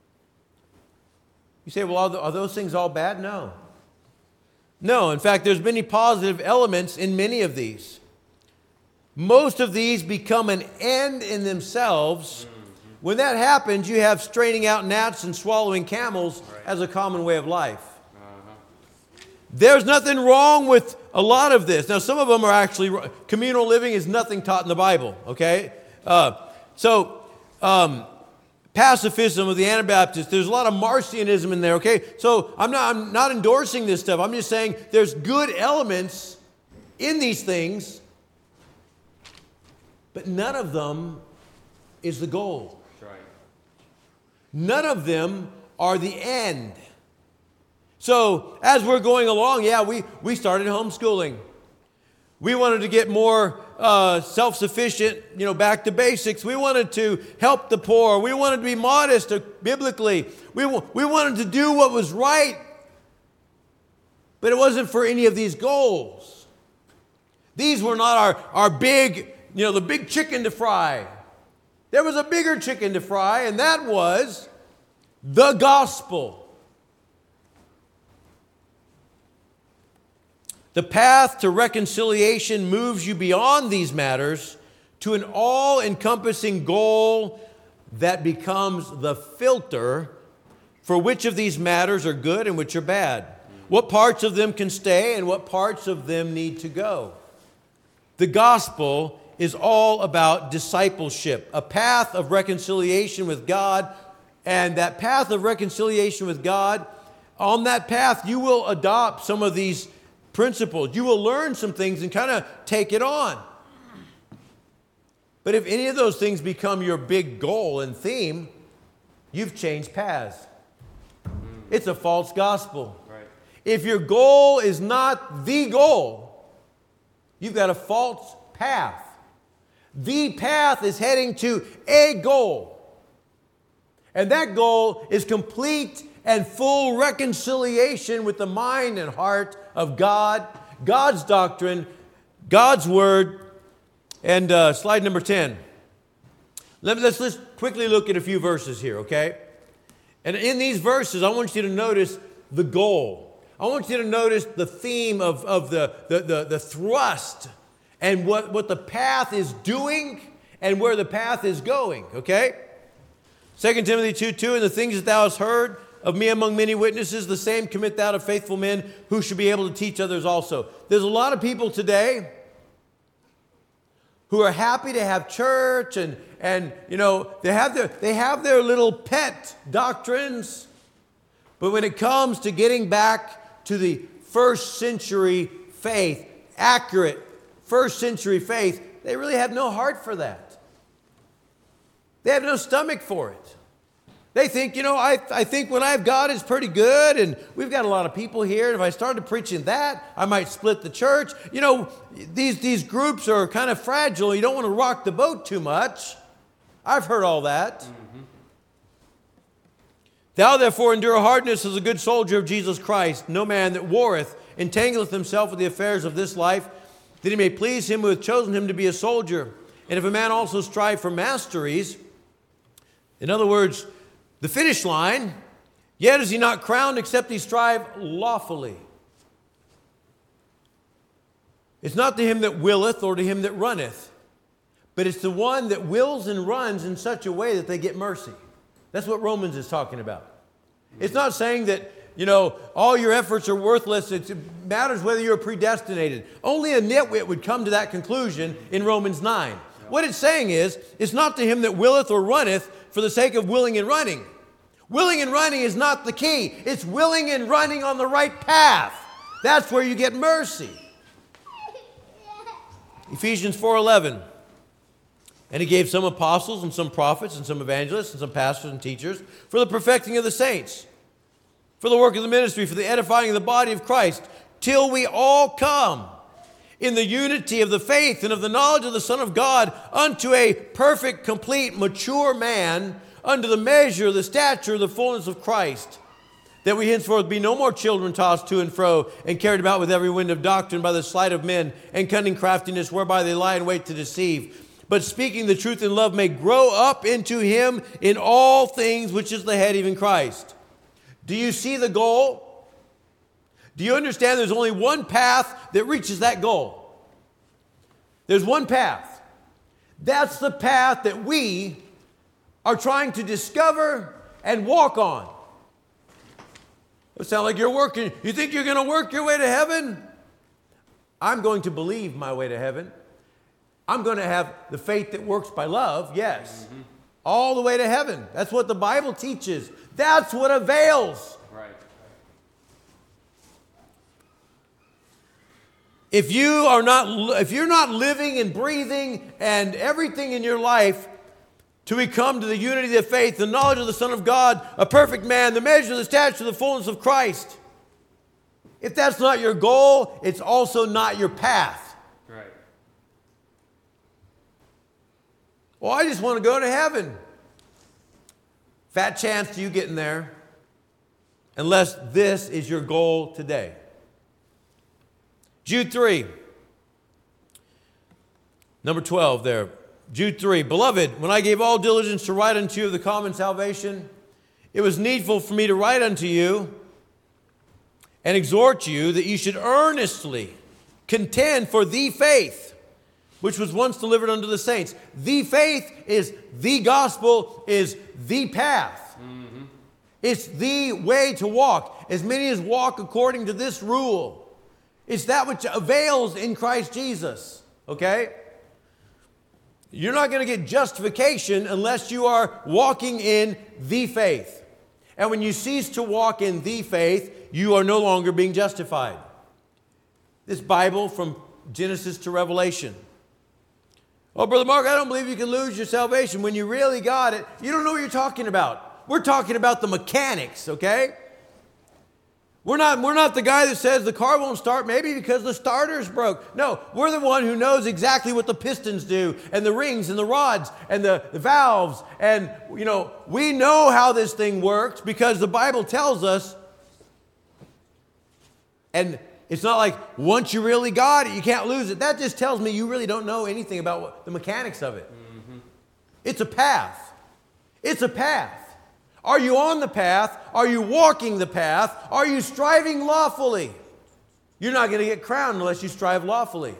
You say, well, are those things all bad? No. No, in fact, there's many positive elements in many of these. Most of these become an end in themselves. When that happens, you have straining out gnats and swallowing camels as a common way of life. There's nothing wrong with a lot of this. Now, some of them are actually, communal living is nothing taught in the Bible, okay? Pacifism of the Anabaptists, there's a lot of Marcionism in there, okay? So I'm not endorsing this stuff. I'm just saying there's good elements in these things, but none of them is the goal. That's right. None of them are the end. So as we're going along, we started homeschooling. We wanted to get more self-sufficient, back to basics. We wanted to help the poor. We wanted to be modest biblically. We wanted to do what was right. But it wasn't for any of these goals. These were not our big, the big chicken to fry. There was a bigger chicken to fry, and that was the gospel. The path to reconciliation moves you beyond these matters to an all-encompassing goal that becomes the filter for which of these matters are good and which are bad. What parts of them can stay and what parts of them need to go. The gospel is all about discipleship, a path of reconciliation with God. And that path of reconciliation with God, on that path you will adopt some of these principles. You will learn some things and kind of take it on. But if any of those things become your big goal and theme, you've changed paths. It's a false gospel. Right. If your goal is not the goal, you've got a false path. The path is heading to a goal. And that goal is complete and full reconciliation with the mind and heart of God, God's doctrine, God's word. And slide number 10. Let's quickly look at a few verses here, okay? And in these verses, I want you to notice the goal. I want you to notice the theme of the thrust and what the path is doing and where the path is going, okay? 2 Timothy 2:2, and the things that thou hast heard of me among many witnesses, the same commit thou to faithful men who should be able to teach others also. There's a lot of people today who are happy to have church and they have their little pet doctrines, but when it comes to getting back to the first century faith, accurate first century faith, they really have no heart for that. They have no stomach for it. They think, I think what I've got is pretty good, and we've got a lot of people here, and if I started preaching that, I might split the church. These groups are kind of fragile. You don't want to rock the boat too much. I've heard all that. Mm-hmm. Thou therefore endure hardness as a good soldier of Jesus Christ. No man that warreth entangleth himself with the affairs of this life, that he may please him who hath chosen him to be a soldier. And if a man also strive for masteries, in other words, the finish line, yet is he not crowned except he strive lawfully. It's not to him that willeth or to him that runneth, but it's the one that wills and runs in such a way that they get mercy. That's what Romans is talking about. It's not saying that all your efforts are worthless. It matters whether you're predestinated. Only a nitwit would come to that conclusion in Romans 9. What it's saying is, it's not to him that willeth or runneth for the sake of willing and running. Willing and running is not the key. It's willing and running on the right path. That's where you get mercy. Ephesians 4:11. And he gave some apostles and some prophets and some evangelists and some pastors and teachers for the perfecting of the saints, for the work of the ministry, for the edifying of the body of Christ, till we all come in the unity of the faith and of the knowledge of the Son of God unto a perfect, complete, mature man, unto the measure of the stature of the fullness of Christ, that we henceforth be no more children tossed to and fro and carried about with every wind of doctrine by the sleight of men and cunning craftiness whereby they lie in wait to deceive, but speaking the truth in love may grow up into him in all things, which is the head, even Christ. Do you see the goal? Do you understand there's only one path that reaches that goal? There's one path. That's the path that we are trying to discover and walk on. It sounds like you're working. You think you're going to work your way to heaven? I'm going to believe my way to heaven. I'm going to have the faith that works by love, yes. Mm-hmm. All the way to heaven. That's what the Bible teaches. That's what avails. Right. If you're not living and breathing and everything in your life to become to the unity of the faith, the knowledge of the Son of God, a perfect man, the measure of the stature of the fullness of Christ, if that's not your goal, it's also not your path. Right. Well, I just want to go to heaven. Fat chance to you getting there, unless this is your goal today. Jude 3, number 12 there. Jude 3, Beloved, when I gave all diligence to write unto you of the common salvation, it was needful for me to write unto you and exhort you that you should earnestly contend for the faith which was once delivered unto the saints. The faith is the gospel, is the path. Mm-hmm. It's the way to walk. As many as walk according to this rule. It's that which avails in Christ Jesus. Okay? You're not going to get justification unless you are walking in the faith. And when you cease to walk in the faith, you are no longer being justified. This Bible from Genesis to Revelation. Oh, Brother Mark, I don't believe you can lose your salvation. When you really got it, you don't know what you're talking about. We're talking about the mechanics, okay? We're not the guy that says the car won't start maybe because the starter's broke. No, we're the one who knows exactly what the pistons do and the rings and the rods and the valves. And, we know how this thing works because the Bible tells us. And it's not like once you really got it, you can't lose it. That just tells me you really don't know anything about the mechanics of it. Mm-hmm. It's a path. It's a path. Are you on the path? Are you walking the path? Are you striving lawfully? You're not going to get crowned unless you strive lawfully.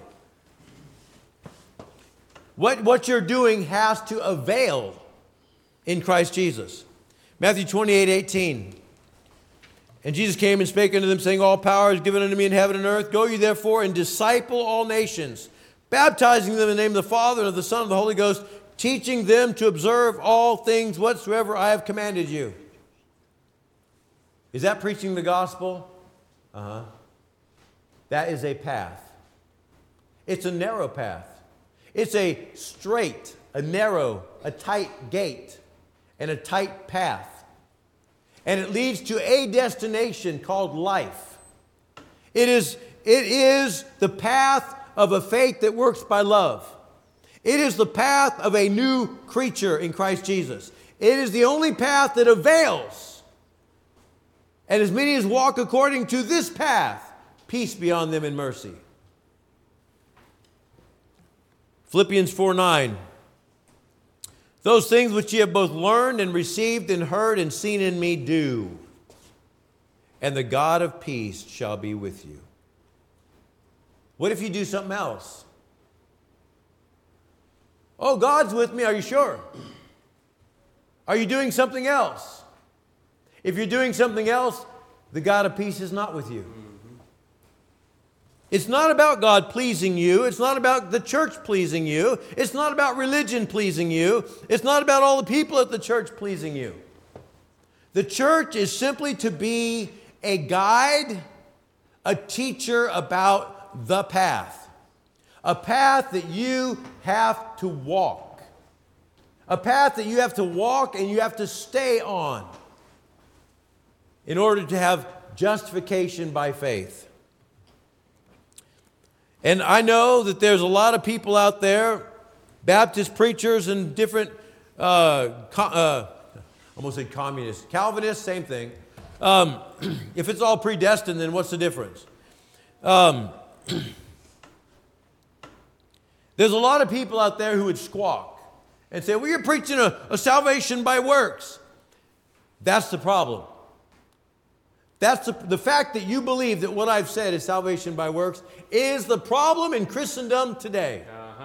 What you're doing has to avail in Christ Jesus. Matthew 28:18. And Jesus came and spake unto them, saying, All power is given unto me in heaven and earth. Go ye therefore and disciple all nations, baptizing them in the name of the Father and of the Son and of the Holy Ghost, teaching them to observe all things whatsoever I have commanded you. Is that preaching the gospel? Uh-huh. That is a path. It's a narrow path. It's a straight, a narrow, a tight gate, and a tight path. And it leads to a destination called life. It is the path of a faith that works by love. It is the path of a new creature in Christ Jesus. It is the only path that avails. And as many as walk according to this path, peace be on them and mercy. Philippians 4:9. Those things which ye have both learned and received and heard and seen in me do, and the God of peace shall be with you. What if you do something else? Oh, God's with me. Are you sure? Are you doing something else? If you're doing something else, the God of peace is not with you. It's not about God pleasing you. It's not about the church pleasing you. It's not about religion pleasing you. It's not about all the people at the church pleasing you. The church is simply to be a guide, a teacher about the path. A path that you have to walk. A path that you have to walk and you have to stay on in order to have justification by faith. And I know that there's a lot of people out there, Baptist preachers and different, almost said communists, Calvinists, same thing. If it's all predestined, then what's the difference? There's a lot of people out there who would squawk and say, well, you're preaching a salvation by works. That's the problem. That's the fact that you believe that what I've said is salvation by works is the problem in Christendom today.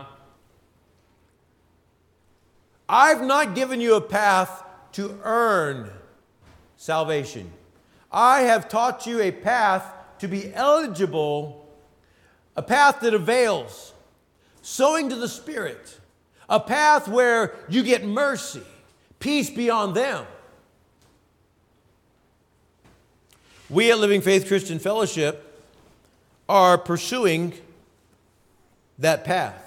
I've not given you a path to earn salvation. I have taught you a path to be eligible, a path that avails, sowing to the Spirit, a path where you get mercy, peace beyond them. We at Living Faith Christian Fellowship are pursuing that path.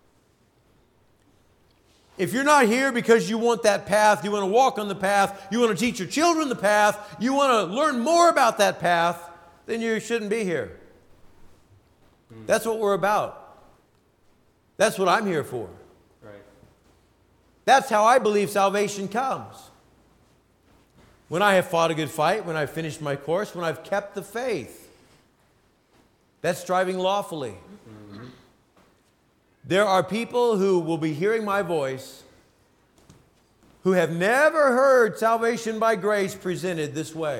If you're not here because you want that path, you want to walk on the path, you want to teach your children the path, you want to learn more about that path, then you shouldn't be here. That's what we're about. That's what I'm here for. Right. That's how I believe salvation comes. When I have fought a good fight, when I've finished my course, when I've kept the faith. That's striving lawfully. Mm-hmm. There are people who will be hearing my voice who have never heard salvation by grace presented this way.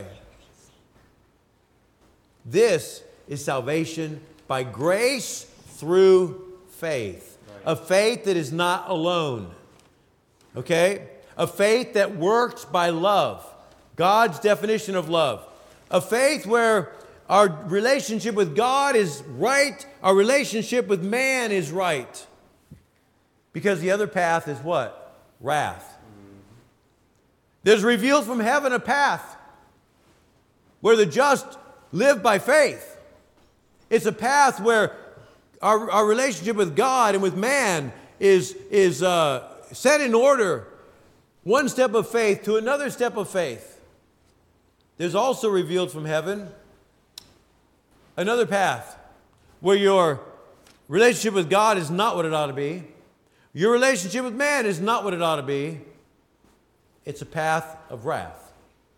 This is salvation by grace through faith. Right. A faith that is not alone. Okay? A faith that works by love. God's definition of love. A faith where our relationship with God is right, our relationship with man is right. Because the other path is what? Wrath. There's revealed from heaven a path where the just live by faith. It's a path where our relationship with God and with man is set in order, one step of faith to another step of faith. There's also revealed from heaven another path where your relationship with God is not what it ought to be. Your relationship with man is not what it ought to be. It's a path of wrath.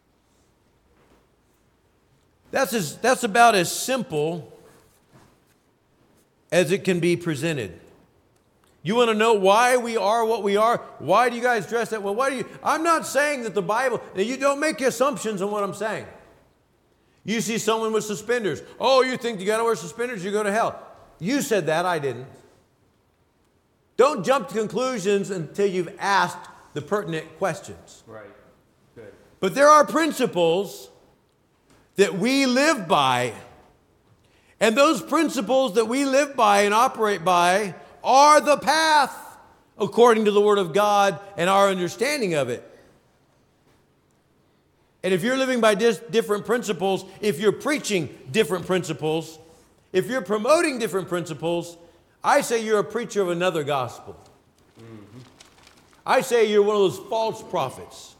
That's about as simple as it can be presented. You want to know why we are what we are? Why do you guys dress that? Well, why do you? I'm not saying that the Bible, now you don't make assumptions on what I'm saying. You see someone with suspenders. Oh, you think you got to wear suspenders, you go to hell. You said that, I didn't. Don't jump to conclusions until you've asked the pertinent questions. Right. Good. But there are principles that we live by. And those principles that we live by and operate by are the path according to the Word of God and our understanding of it. And if you're living by different principles, if you're preaching different principles, if you're promoting different principles, I say you're a preacher of another gospel. Mm-hmm. I say you're one of those false prophets.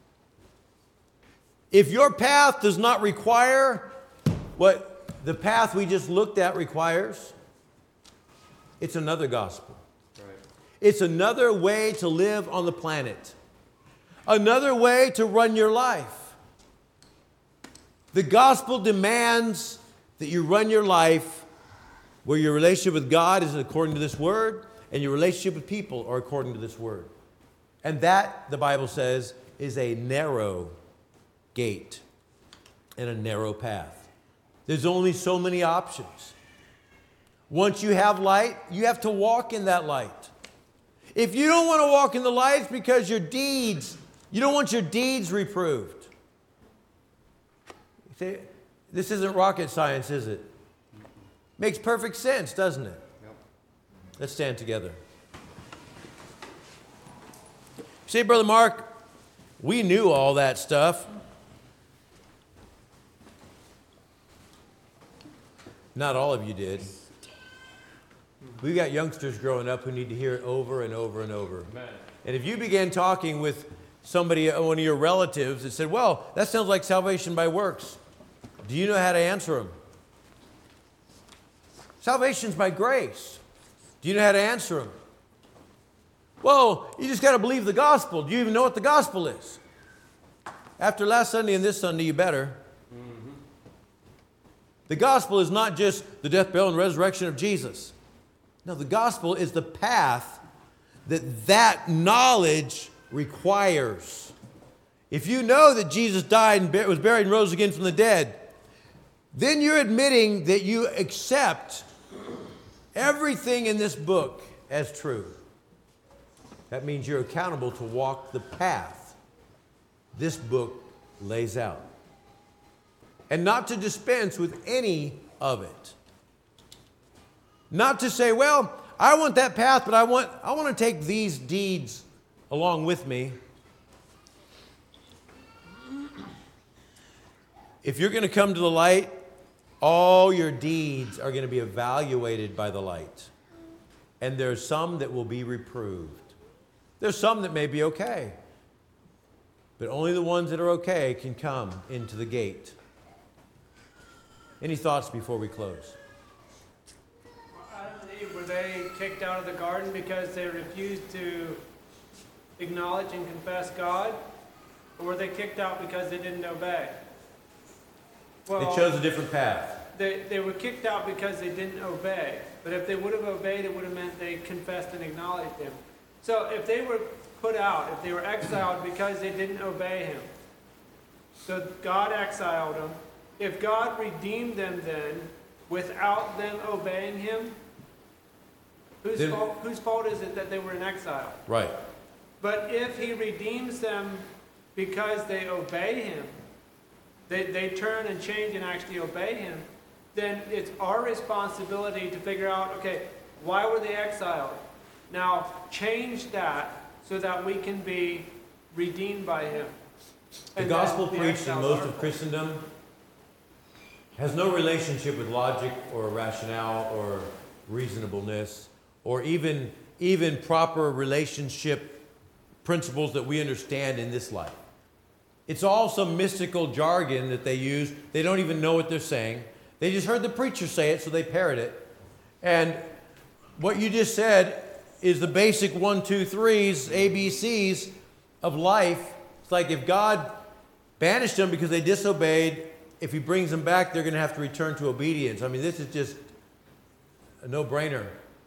If your path does not require what the path we just looked at requires, it's another gospel. Right. It's another way to live on the planet. Another way to run your life. The gospel demands that you run your life where your relationship with God is according to this word and your relationship with people are according to this word. And that, the Bible says, is a narrow gate and a narrow path. There's only so many options. Once you have light, you have to walk in that light. If you don't want to walk in the light, it's because your deeds, you don't want your deeds reproved. You say, This isn't rocket science, is it? Makes perfect sense, doesn't it? Yep. Let's stand together. See, Brother Mark, we knew all that stuff. Not all of you did. We've got youngsters growing up who need to hear it over and over and over. Amen. And if you began talking with somebody, one of your relatives, that said, well, that sounds like salvation by works, do you know how to answer them? Salvation's by grace. Do you know how to answer them? Well, you just got to believe the gospel. Do you even know what the gospel is? After last Sunday and this Sunday, you better. Mm-hmm. The gospel is not just the death, burial, and resurrection of Jesus. No, the gospel is the path that knowledge requires. If you know that Jesus died and was buried and rose again from the dead, then you're admitting that you accept everything in this book as true. That means you're accountable to walk the path this book lays out, and not to dispense with any of it. Not to say, well, I want that path, but I want to take these deeds along with me. If you're going to come to the light, all your deeds are going to be evaluated by the light. And there's some that will be reproved. There's some that may be okay. But only the ones that are okay can come into the gate. Any thoughts before we close? Adam and Eve, were they kicked out of the garden because they refused to acknowledge and confess God? Or were they kicked out because they didn't obey? They chose a different path. They were kicked out because they didn't obey. But if they would have obeyed, it would have meant they confessed and acknowledged Him. So if they were put out, if they were exiled because they didn't obey Him, so God exiled them. If God redeemed them then without them obeying Him, whose fault is it that they were in exile? Right. But if He redeems them because they obey Him, they turn and change and actually obey Him, then it's our responsibility to figure out, okay, why were they exiled? Now, change that so that we can be redeemed by Him. The gospel preached in most of Christendom has no relationship with logic or rationale or reasonableness or even proper relationship principles that we understand in this life. It's all some mystical jargon that they use. They don't even know what they're saying. They just heard the preacher say it, so they parrot it. And what you just said is the basic 1, 2, 3s, ABCs of life. It's like if God banished them because they disobeyed, if He brings them back, they're going to have to return to obedience. I mean, this is just a no-brainer.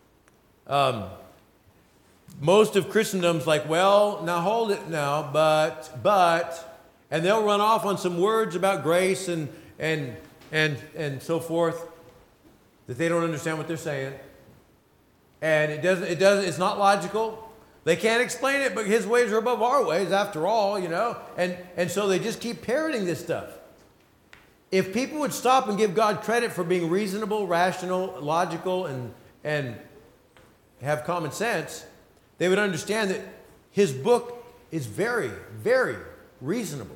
Most of Christendom's like, well, now hold it now, but, and they'll run off on some words about grace and so forth that they don't understand what they're saying. And it's not logical. They can't explain it, but His ways are above our ways after all, you know. And so they just keep parroting this stuff. If people would stop and give God credit for being reasonable, rational, logical, and have common sense, they would understand that His book is very, very reasonable.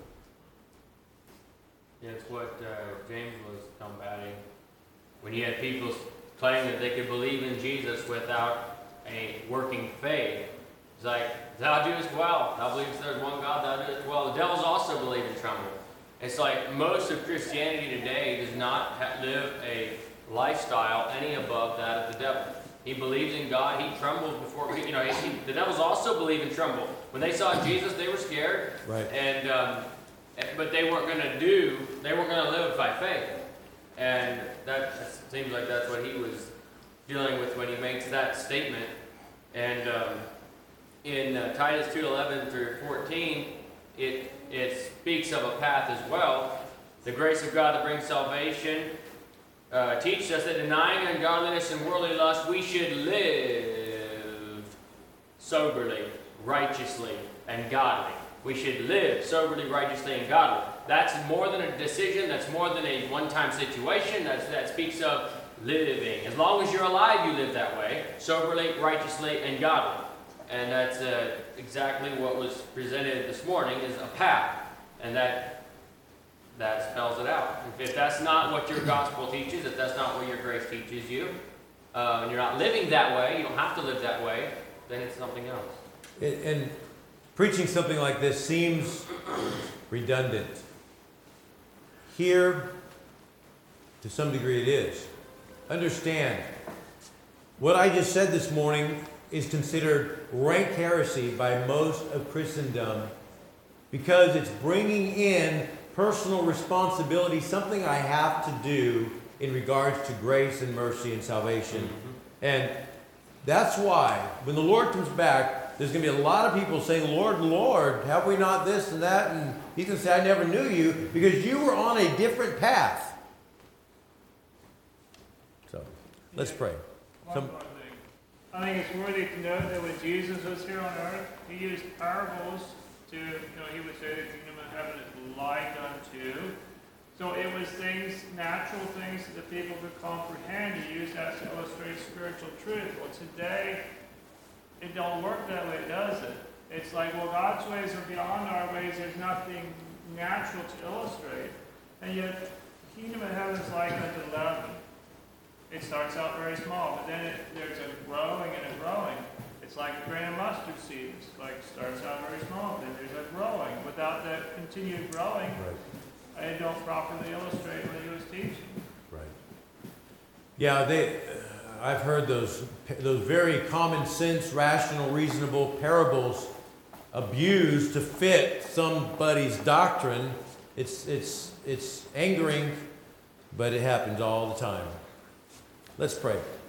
Yeah, it's what James was combating when he had people claim that they could believe in Jesus without a working faith. It's like, thou doest well. Thou believest there's one God, thou doest well. The devils also believe and tremble. It's like most of Christianity today does not live a lifestyle any above that of the devil. He believes in God. He trembles before, the devils also believe and tremble. When they saw Jesus, they were scared. Right. But they weren't going to live by faith. And that seems like that's what he was dealing with when he makes that statement. And in Titus 2:11 through 14, it speaks of a path as well. The grace of God that brings salvation teaches us that denying ungodliness and worldly lust, we should live soberly, righteously, and godly. We should live soberly, righteously, and godly. That's more than a decision. That's more than a one-time situation. That speaks of living. As long as you're alive, you live that way, soberly, righteously, and godly. And that's exactly what was presented this morning, is a path. And that spells it out. If that's not what your gospel teaches, if that's not what your grace teaches you, and you're not living that way, you don't have to live that way, then it's something else. And preaching something like this seems redundant. Here, to some degree it is. Understand, what I just said this morning is considered rank heresy by most of Christendom because it's bringing in personal responsibility, something I have to do in regards to grace and mercy and salvation. And that's why, when the Lord comes back, there's going to be a lot of people saying, Lord, Lord, have we not this and that? And He's going to say, I never knew you because you were on a different path. So, let's pray. One more thing. I think it's worthy to note that when Jesus was here on earth, He used parables to, He would say the kingdom of heaven is like unto. So it was things, natural things that the people could comprehend. He used that to illustrate spiritual truth. Well, today, it don't work that way, does it? It's like, well, God's ways are beyond our ways. There's nothing natural to illustrate. And yet, the kingdom of heaven is like unto leaven. It starts out very small, but then there's a growing and a growing. It's like a grain of mustard seed. It's like starts out very small, then there's a growing. Without that continued growing, I don't properly illustrate what he was teaching. Right. Yeah, I've heard those very common sense, rational, reasonable parables abused to fit somebody's doctrine. It's angering, but it happens all the time. Let's pray.